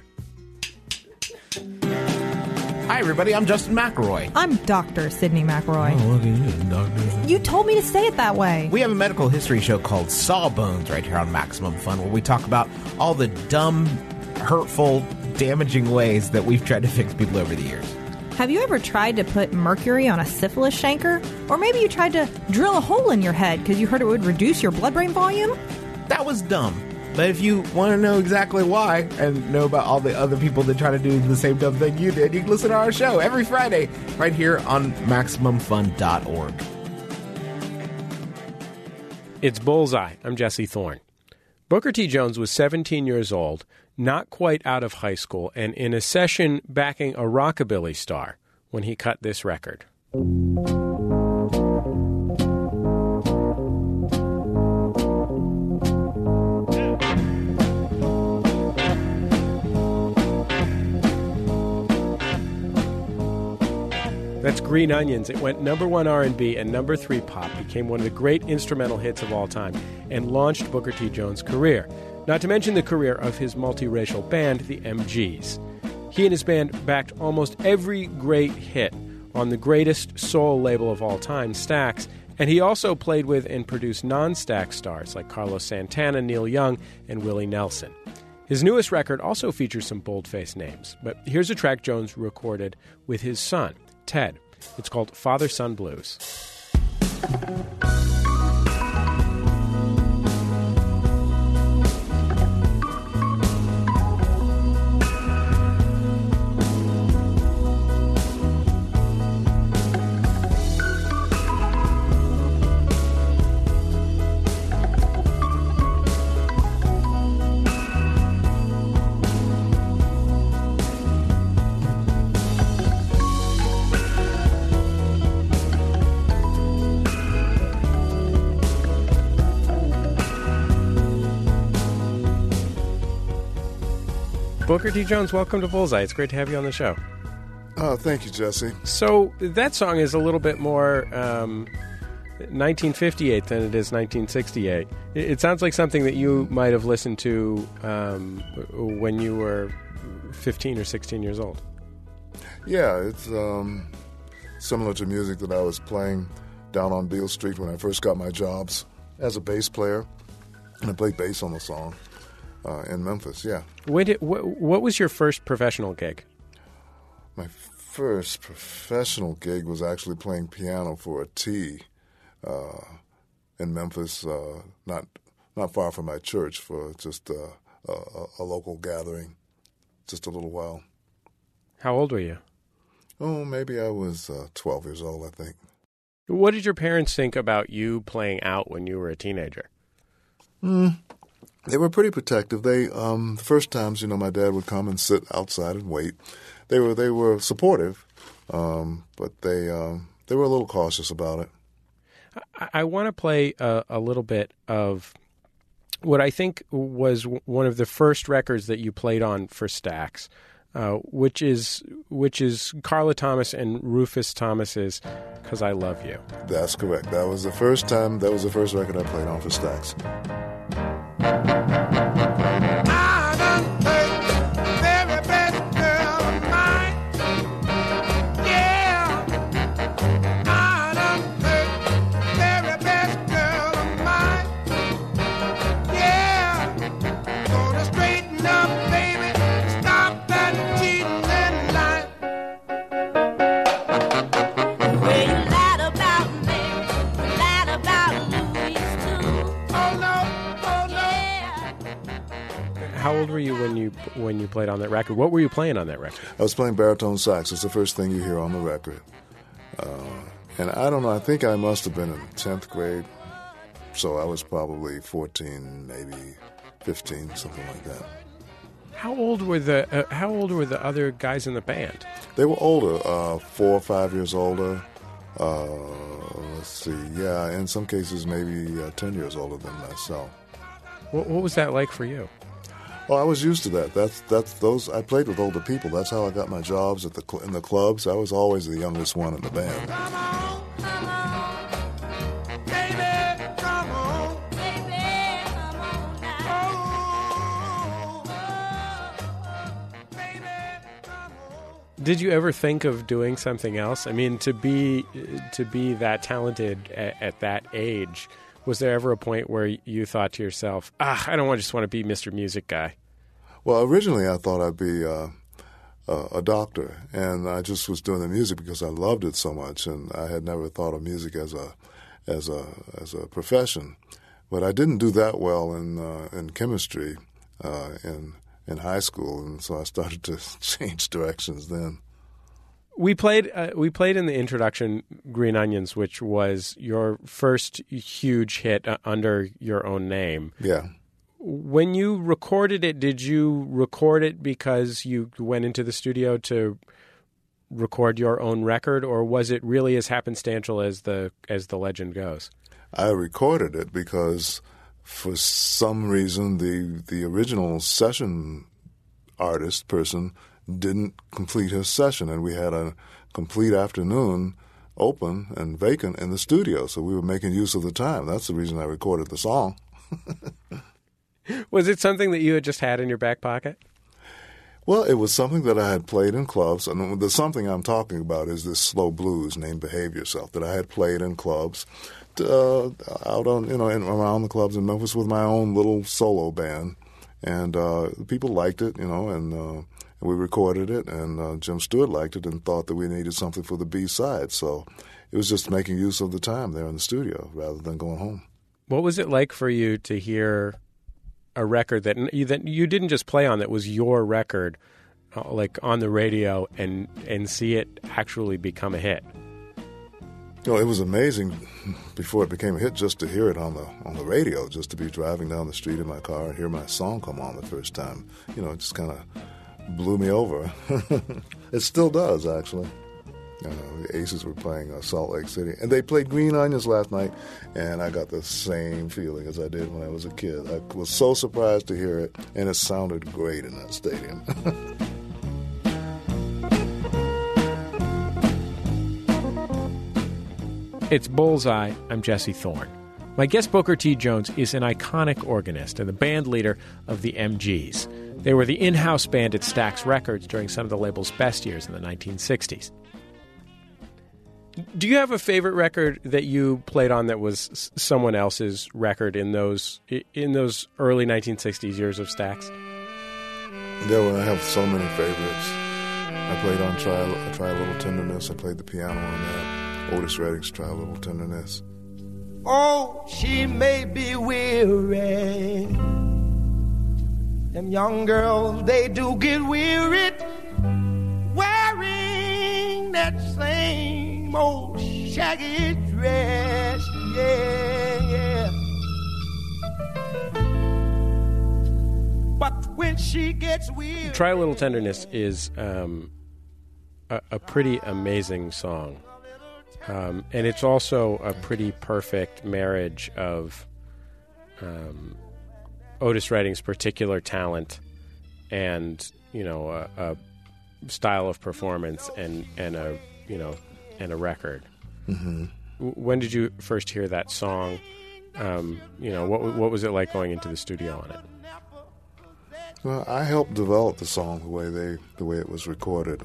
Hi, everybody. I'm Justin McElroy. I'm Dr. Sidney McElroy. Oh, look at you, Doctor. You told me to say it that way. We have a medical history show called Sawbones right here on Maximum Fun, where we talk about all the dumb, hurtful, damaging ways that we've tried to fix people over the years. Have you ever tried to put mercury on a syphilis chancre? Or maybe you tried to drill a hole in your head because you heard it would reduce your blood-brain volume? That was dumb. But if you want to know exactly why and know about all the other people that try to do the same dumb thing you did, you can listen to our show every Friday right here on MaximumFun.org. It's Bullseye. I'm Jesse Thorne. Booker T. Jones was 17 years old, not quite out of high school, and in a session backing a rockabilly star when he cut this record. That's Green Onions. It went number 1 R&B and number 3 pop, became one of the great instrumental hits of all time, and launched Booker T. Jones' career. Not to mention the career of his multiracial band, the MGs. He and his band backed almost every great hit on the greatest soul label of all time, Stax, and he also played with and produced non-Stax stars like Carlos Santana, Neil Young, and Willie Nelson. His newest record also features some bold-faced names, but here's a track Jones recorded with his son, Ted. It's called Father-Son Blues. Booker T. Jones, welcome to Bullseye. It's great to have you on the show. Oh, thank you, Jesse. So that song is a little bit more 1958 than it is 1968. It sounds like something that you might have listened to when you were 15 or 16 years old. Yeah, it's similar to music that I was playing down on Beale Street when I first got my jobs as a bass player. And I played bass on the song. In Memphis, yeah. What was your first professional gig? My first professional gig was actually playing piano for a tea in Memphis, not far from my church, for just a local gathering, just a little while. How old were you? Oh, maybe I was 12 years old, I think. What did your parents think about you playing out when you were a teenager? They were pretty protective. They the first times, my dad would come and sit outside and wait. They were supportive, but they were a little cautious about it. I want to play a little bit of what I think was one of the first records that you played on for Stax, which is Carla Thomas and Rufus Thomas's "'Cause I Love You." That's correct. That was the first record I played on for Stax. How old were you when you played on that record? What were you playing on that record? I was playing baritone sax. It's the first thing you hear on the record. And I don't know, I think I must have been in 10th grade, so I was probably 14, maybe 15, something like that. How old were the other guys in the band? They were older, 4 or 5 years older. Let's see, yeah, in some cases maybe 10 years older than myself. What was that like for you? Well, I was used to that. That's those. I played with older people. That's how I got my jobs in the clubs. I was always the youngest one in the band. Did you ever think of doing something else? I mean, to be that talented at that age, was there ever a point where you thought to yourself, I don't just want to be Mr. Music Guy? Well, originally I thought I'd be a doctor, and I just was doing the music because I loved it so much, and I had never thought of music as a profession. But I didn't do that well in chemistry in high school, and so I started to change directions then. We played in the introduction Green Onions, which was your first huge hit under your own name. Yeah. When you recorded it, did you record it because you went into the studio to record your own record, or was it really as happenstantial as the legend goes? I recorded it because for some reason the original session artist person didn't complete his session, and we had a complete afternoon open and vacant in the studio, so we were making use of the time. That's the reason I recorded the song. Was it something that you had just had in your back pocket? Well, it was something that I had played in clubs, and the something I'm talking about is this slow blues named Behave Yourself that I had played in clubs, out on around the clubs in Memphis with my own little solo band, and people liked it, and we recorded it, and Jim Stewart liked it and thought that we needed something for the B-side, so it was just making use of the time there in the studio rather than going home. What was it like for you to hear a record that you didn't just play on, that was your record, like on the radio, and see it actually become a hit? It was amazing before it became a hit just to hear it on the radio, just to be driving down the street in my car and hear my song come on the first time. It just kind of blew me over. It still does, actually. The Aces were playing Salt Lake City, and they played Green Onions last night, and I got the same feeling as I did when I was a kid. I was so surprised to hear it, and it sounded great in that stadium. It's Bullseye. I'm Jesse Thorne. My guest, Booker T. Jones, is an iconic organist and the band leader of the MGs. They were the in-house band at Stax Records during some of the label's best years in the 1960s. Do you have a favorite record that you played on that was someone else's record in those early 1960s years of Stax? I have so many favorites. I played on Try a Little Tenderness. I played the piano on that. Otis Redding's Try a Little Tenderness. Oh, she may be weary. Them young girls, they do get wearied wearing that same old shaggy dress. Yeah. But when she gets weary... Try a Little Tenderness is a pretty amazing song. And it's also a pretty perfect marriage of Otis Redding's particular talent and, a style of performance and a record. Mm-hmm. When did you first hear that song? What was it like going into the studio on it? Well, I helped develop the song the way it was recorded.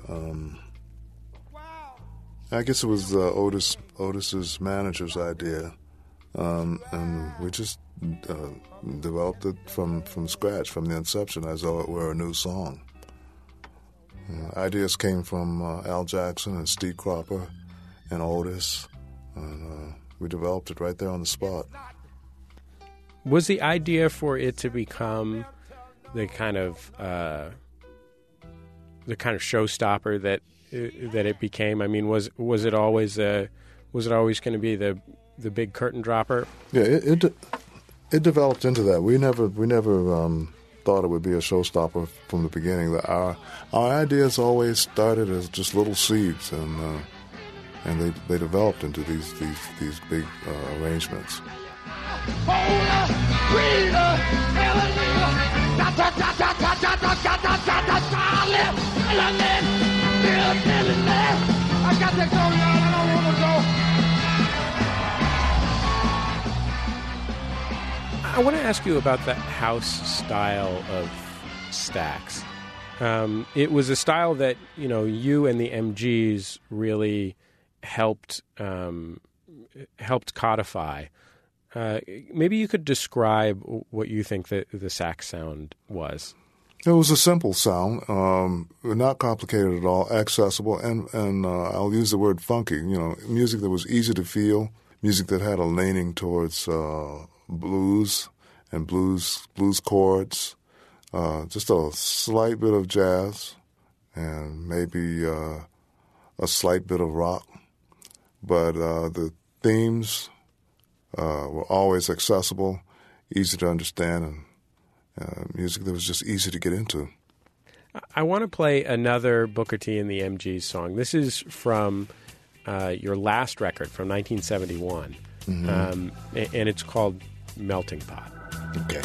I guess it was Otis's manager's idea, and we just developed it from scratch, from the inception, as though it were a new song. Ideas came from Al Jackson and Steve Cropper and Otis, and we developed it right there on the spot. Was the idea for it to become the kind of showstopper that it became? I mean, was it always going to be the big curtain dropper? Yeah, it developed into that. We never thought it would be a showstopper from the beginning. Our ideas always started as just little seeds, and they developed into these big arrangements. I want to ask you about the house style of Stax. It was a style that you and the MGs really helped codify. Maybe you could describe what you think the sax sound was. It was a simple sound, not complicated at all, accessible, and I'll use the word funky. Music that was easy to feel, music that had a leaning towards blues and blues chords, just a slight bit of jazz, and maybe a slight bit of rock. But the themes were always accessible, easy to understand, and music that was just easy to get into. I want to play another Booker T and the MGs song. This is from your last record from 1971, and it's called Melting Pot. Okay.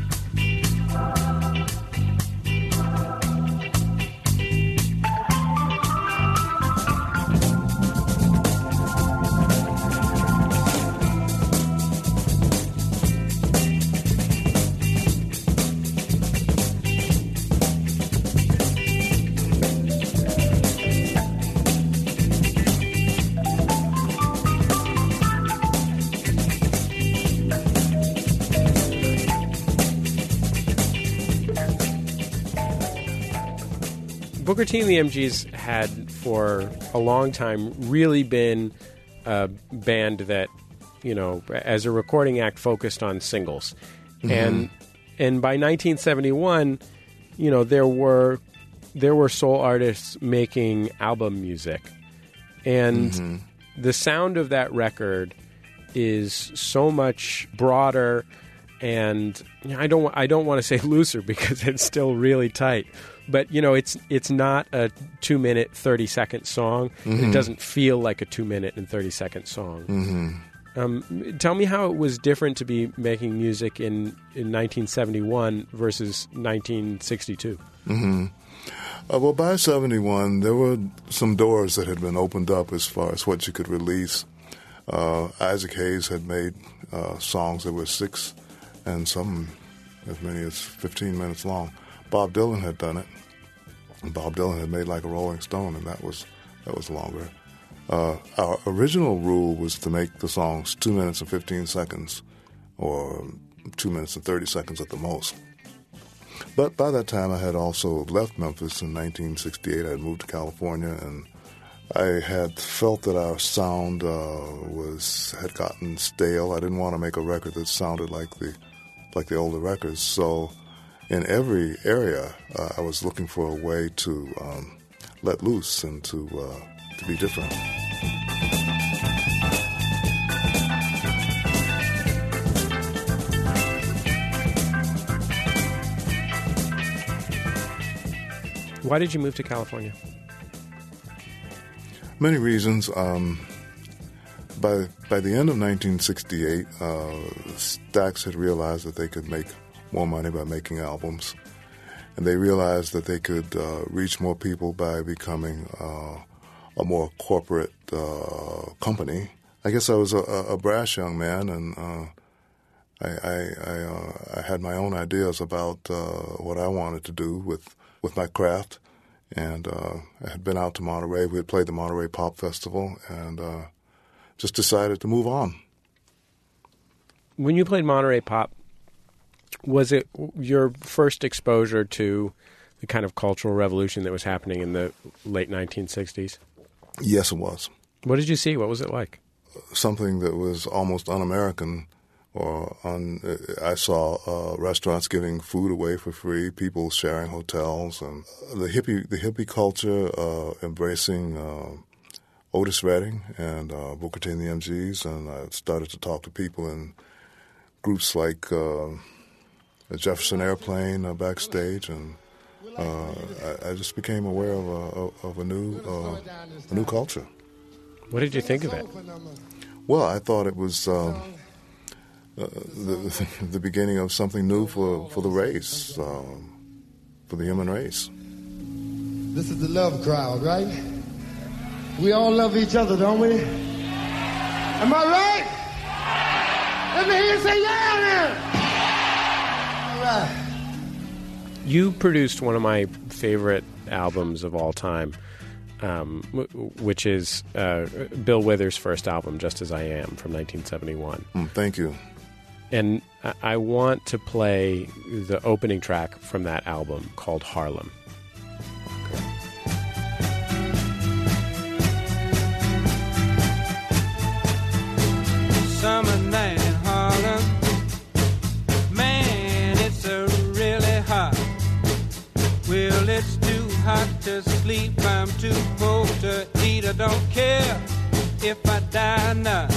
Booker T and the MGs had, for a long time, really been a band that, as a recording act, focused on singles. And by 1971, there were soul artists making album music. And the sound of that record is so much broader, and I don't want to say looser because it's still really tight. But, it's not a 2-minute, 30-second song. It doesn't feel like a 2-minute and 30-second song. Tell me how it was different to be making music in 1971 versus 1962. Well, by 71, there were some doors that had been opened up as far as what you could release. Isaac Hayes had made songs that were 6 and some as many as 15 minutes long. Bob Dylan had done it. And Bob Dylan had made Like a Rolling Stone, and that was longer. Our original rule was to make the songs 2 minutes and 15 seconds, or 2 minutes and 30 seconds at the most. But by that time, I had also left Memphis in 1968. I had moved to California, and I had felt that our sound had gotten stale. I didn't want to make a record that sounded like the older records, so in every area, I was looking for a way to let loose and to be different. Why did you move to California? Many reasons. By the end of 1968, Stax had realized that they could make more money by making albums, and they realized that they could reach more people by becoming a more corporate company. I guess I was a brash young man, and I had my own ideas about what I wanted to do with my craft, and I had been out to Monterey. We had played the Monterey Pop Festival, and just decided to move on. When you played Monterey Pop, was it your first exposure to the kind of cultural revolution that was happening in the late 1960s? Yes, it was. What did you see? What was it like? Something that was almost un-American, I saw restaurants giving food away for free, people sharing hotels, and the hippie culture embracing Otis Redding and Booker T and the MGs, and I started to talk to people in groups like the Jefferson Airplane backstage, and I just became aware of a new culture. What did you think of it? Well, I thought it was the beginning of something new for the race, for the human race. This is the love crowd, right? We all love each other, don't we? Am I right? Let me hear you say yeah then. All right. You produced one of my favorite albums of all time, which is Bill Withers' first album, Just As I Am, from 1971. Thank you. And I want to play the opening track from that album called Harlem. Summer night in Harlem, man, it's really hot. Well, it's too hot to sleep, I'm too poor to eat. I don't care if I die or not.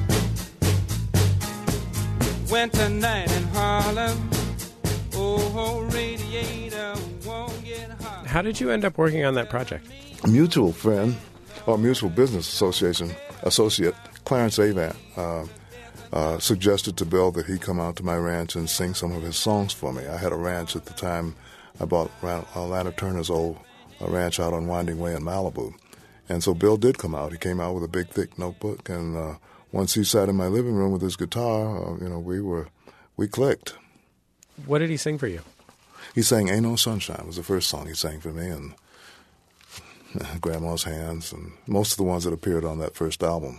Winter night in Harlem, oh, radiator won't get hot. How did you end up working on that project? A mutual friend, or mutual business associate, Clarence Avant, suggested to Bill that he come out to my ranch and sing some of his songs for me. I had a ranch at the time. I bought Lana Turner's old ranch out on Winding Way in Malibu. And so Bill did come out. He came out with a big, thick notebook, and once he sat in my living room with his guitar, we clicked. What did he sing for you? He sang Ain't No Sunshine. It was the first song he sang for me, and Grandma's Hands, and most of the ones that appeared on that first album.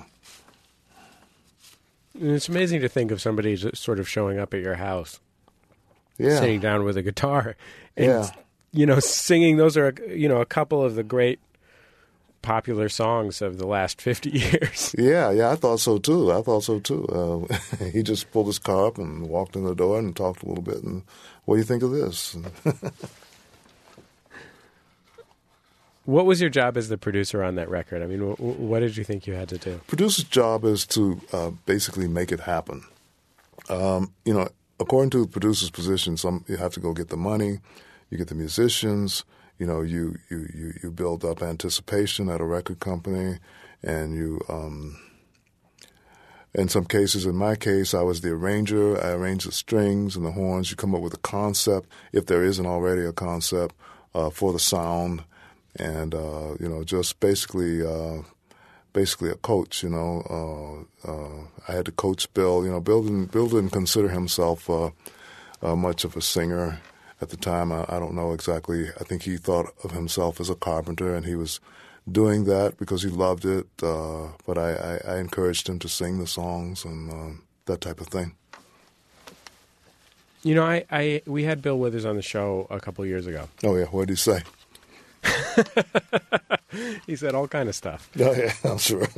And it's amazing to think of somebody just sort of showing up at your house, sitting down with a guitar, and singing. Those are a couple of the great popular songs of the last 50 years. Yeah, I thought so too. He just pulled his car up and walked in the door and talked a little bit. And what do you think of this? What was your job as the producer on that record? I mean, what did you think you had to do? Producer's job is to basically make it happen. According to the producer's position, you have to go get the money, you get the musicians, you build up anticipation at a record company, and you, in some cases, in my case, I was the arranger. I arranged the strings and the horns. You come up with a concept, if there isn't already a concept, for the sound. And, just basically a coach, I had to coach Bill. Bill didn't consider himself much of a singer at the time. I don't know exactly. I think he thought of himself as a carpenter, and he was doing that because he loved it. But I encouraged him to sing the songs and that type of thing. We had Bill Withers on the show a couple of years ago. Oh, yeah. What did he say? He said all kind of stuff. Oh, yeah, I'm sure.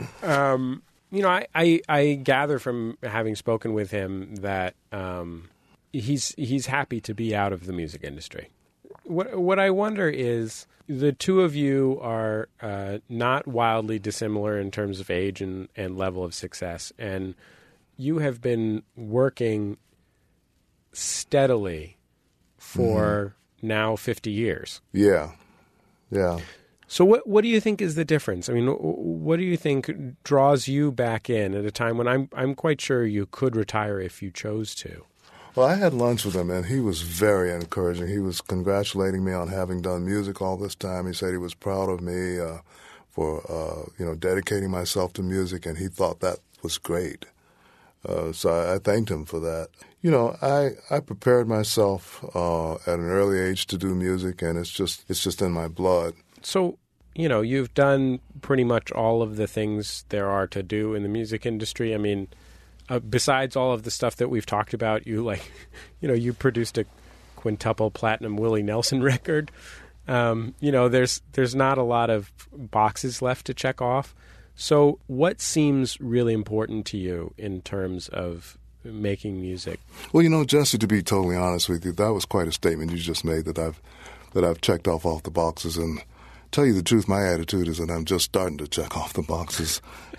I gather from having spoken with him that he's happy to be out of the music industry. What I wonder is, the two of you are not wildly dissimilar in terms of age and level of success, and you have been working steadily for now 50 years. Yeah. So what do you think is the difference? I mean, what do you think draws you back in at a time when I'm quite sure you could retire if you chose to? Well, I had lunch with him, and he was very encouraging. He was congratulating me on having done music all this time. He said he was proud of me for dedicating myself to music, and he thought that was great. So I thanked him for that. I prepared myself at an early age to do music, and it's just in my blood. So, you've done pretty much all of the things there are to do in the music industry. I mean, besides all of the stuff that we've talked about, you produced a quintuple platinum Willie Nelson record. There's not a lot of boxes left to check off. So what seems really important to you in terms of making music? Well, Jesse, to be totally honest with you, that was quite a statement you just made that I've checked off the boxes. And tell you the truth, my attitude is that I'm just starting to check off the boxes.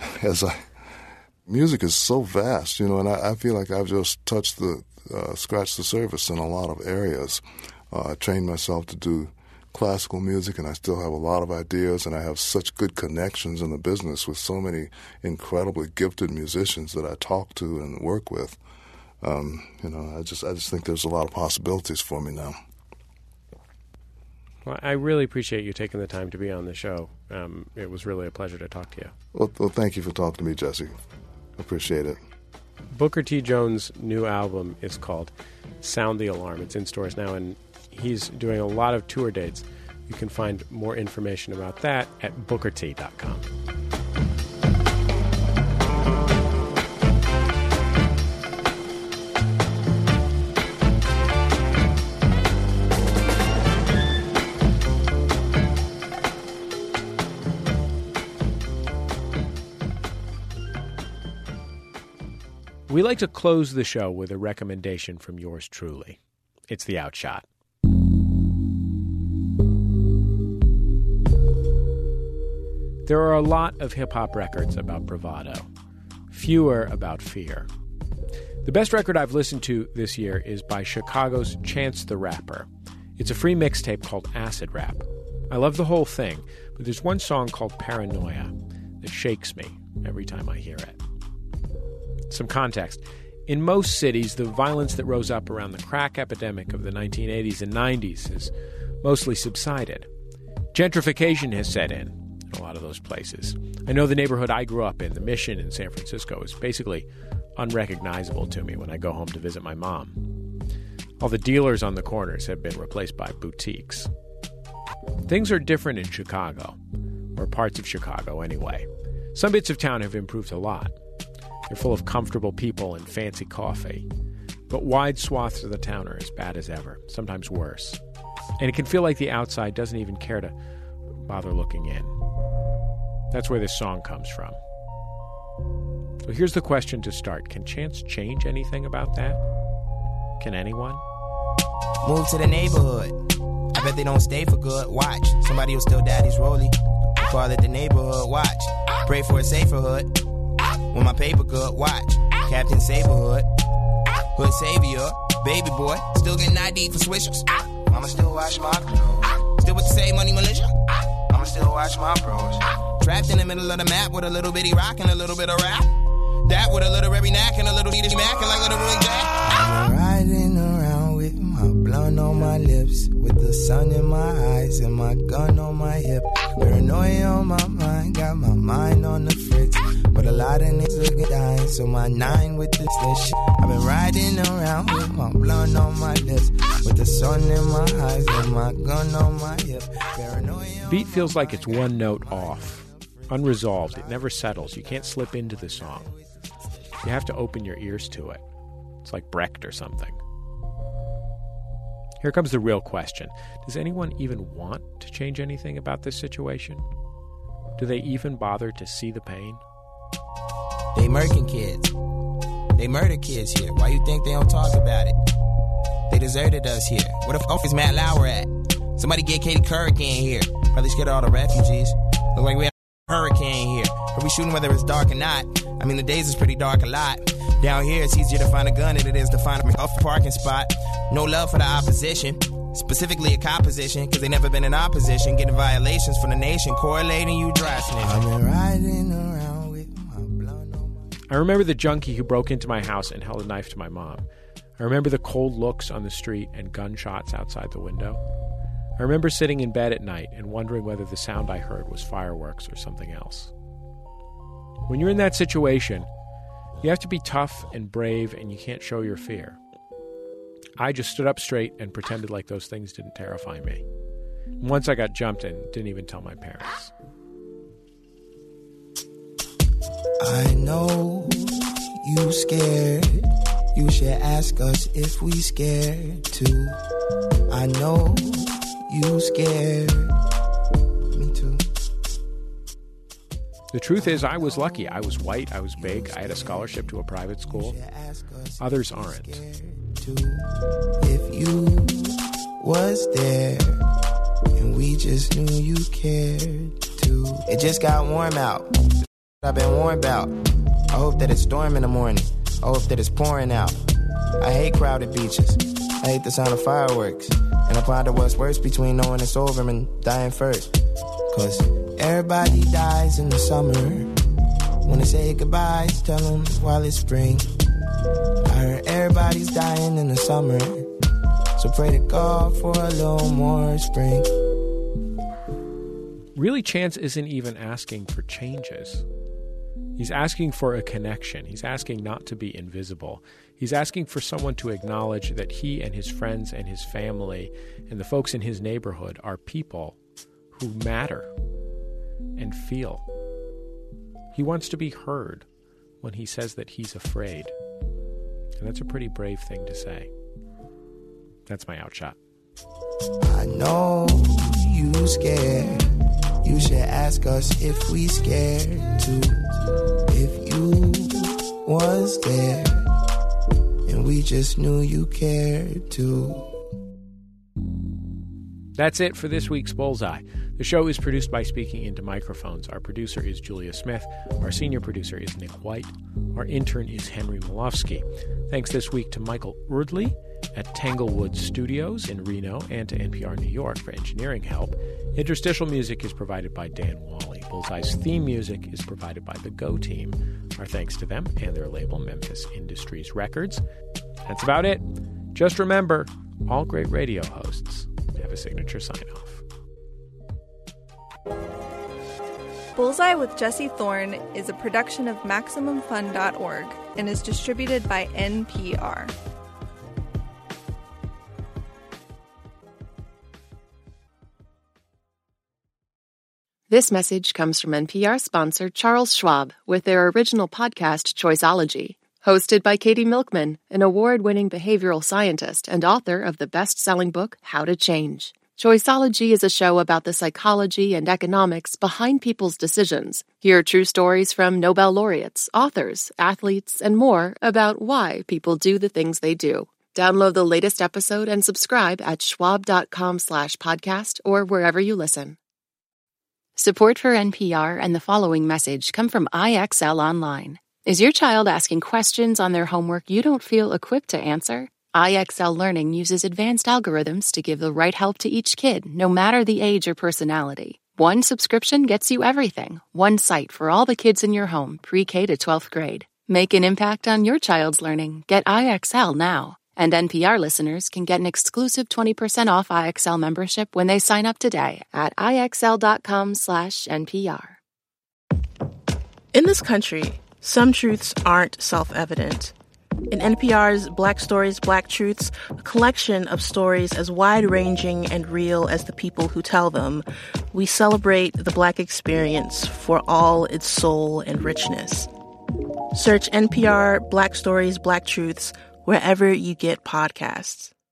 Music is so vast, and I feel like I've just scratched the surface in a lot of areas. I trained myself to do classical music, and I still have a lot of ideas, and I have such good connections in the business with so many incredibly gifted musicians that I talk to and work with. I just think there's a lot of possibilities for me now. Well, I really appreciate you taking the time to be on the show. It was really a pleasure to talk to you. Well, thank you for talking to me, Jesse. Appreciate it. Booker T. Jones' new album is called Sound the Alarm. It's in stores now, and he's doing a lot of tour dates. You can find more information about that at bookert.com. We like to close the show with a recommendation from yours truly. It's The Outshot. There are a lot of hip-hop records about bravado, fewer about fear. The best record I've listened to this year is by Chicago's Chance the Rapper. It's a free mixtape called Acid Rap. I love the whole thing, but there's one song called Paranoia that shakes me every time I hear it. Some context. In most cities, the violence that rose up around the crack epidemic of the 1980s and 90s has mostly subsided. Gentrification has set in a lot of those places. I know the neighborhood I grew up in, the Mission in San Francisco, is basically unrecognizable to me when I go home to visit my mom. All the dealers on the corners have been replaced by boutiques. Things are different in Chicago, or parts of Chicago anyway. Some bits of town have improved a lot. They're full of comfortable people and fancy coffee. But wide swaths of the town are as bad as ever, sometimes worse. And it can feel like the outside doesn't even care to bother looking in. That's where this song comes from. So here's the question to start. Can Chance change anything about that? Can anyone? Move to the neighborhood. I bet they don't stay for good. Watch. Somebody will steal daddy's rollie. We call it the neighborhood. Watch. Pray for a safer hood. When my paper good, watch. Captain Saberhood. Hood savior. Baby boy. Still getting ID for swishers. I'ma still watch my clothes. Still with the same money militia. I'ma still watch my bros. Trapped in the middle of the map with a little bitty rock and a little bit of rap. That with a literary knack and a little Edith Mac and like little Big Jack. I've been riding around with my blunt on my lips, with the sun in my eyes and my gun on my hip. Paranoia on my mind, got my mind on the fritz. But a lot of niggas looking dying, so my 9 with this shit. I've been riding around with my blunt on my lips, with the sun in my eyes and my gun on my hip. Paranoia. Beat feels like it's one note off, unresolved. It never settles. You can't slip into the song. You have to open your ears to it. It's like Brecht or something. Here comes the real question. Does anyone even want to change anything about this situation? Do they even bother to see the pain? They murking kids. They murder kids here. Why you think they don't talk about it? They deserted us here. Where the fuck is Matt Lauer at? Somebody get Katie Couric in here. Probably scared of all the refugees. Look like we have a hurricane here. Are we shooting whether it's dark or not? I mean, the days is pretty dark a lot. Down here, it's easier to find a gun than it is to find a parking spot. No love for the opposition. Specifically a composition, because they never been in opposition. Getting violations from the nation, correlating you dry snitching. I've been riding around with my blunt on my... I remember the junkie who broke into my house and held a knife to my mom. I remember the cold looks on the street and gunshots outside the window. I remember sitting in bed at night and wondering whether the sound I heard was fireworks or something else. When you're in that situation, you have to be tough and brave, and you can't show your fear. I just stood up straight and pretended like those things didn't terrify me. Once I got jumped and didn't even tell my parents. I know you scared. You should ask us if we scared too. I know you scared. Me too. The truth is, I was lucky. I was white, I was big, I had a scholarship to a private school. Others aren't. If you was there and we just knew you cared too. It just got warm out. I've been warned about. I hope that it's storm in the morning. I hope that it's pouring out. I hate crowded beaches. I hate the sound of fireworks. And I ponder what's worse between knowing it's over and dying first. 'Cause everybody dies in the summer. When they say goodbyes, tell them while it's spring. I heard everybody's dying in the summer. So pray to God for a little more spring. Really, Chance isn't even asking for changes. He's asking for a connection. He's asking not to be invisible. He's asking for someone to acknowledge that he and his friends and his family and the folks in his neighborhood are people who matter and feel. He wants to be heard when he says that he's afraid. And that's a pretty brave thing to say. That's my outshot. I know you scared. You should ask us if we scared too. If you was there and we just knew you cared too. That's it for this week's Bullseye. The show is produced by Speaking Into Microphones. Our producer is Julia Smith. Our senior producer is Nick White. Our intern is Henry Malofsky. Thanks this week to Michael Urdley at Tanglewood Studios in Reno and to NPR New York for engineering help. Interstitial music is provided by Dan Wally. Bullseye's theme music is provided by the Go Team. Our thanks to them and their label, Memphis Industries Records. That's about it. Just remember, all great radio hosts have a signature sign-off. Bullseye with Jesse Thorne is a production of MaximumFun.org and is distributed by NPR. This message comes from NPR sponsor Charles Schwab with their original podcast, Choiceology. Hosted by Katie Milkman, an award-winning behavioral scientist and author of the best-selling book, How to Change. Choiceology is a show about the psychology and economics behind people's decisions. Hear true stories from Nobel laureates, authors, athletes, and more about why people do the things they do. Download the latest episode and subscribe at schwab.com/podcast or wherever you listen. Support for NPR and the following message come from IXL Online. Is your child asking questions on their homework you don't feel equipped to answer? IXL Learning uses advanced algorithms to give the right help to each kid, no matter the age or personality. One subscription gets you everything. One site for all the kids in your home, pre-K to 12th grade. Make an impact on your child's learning. Get IXL now. And NPR listeners can get an exclusive 20% off IXL membership when they sign up today at IXL.com/NPR. In this country, some truths aren't self-evident. In NPR's Black Stories, Black Truths, a collection of stories as wide-ranging and real as the people who tell them, we celebrate the Black experience for all its soul and richness. Search NPR Black Stories, Black Truths wherever you get podcasts.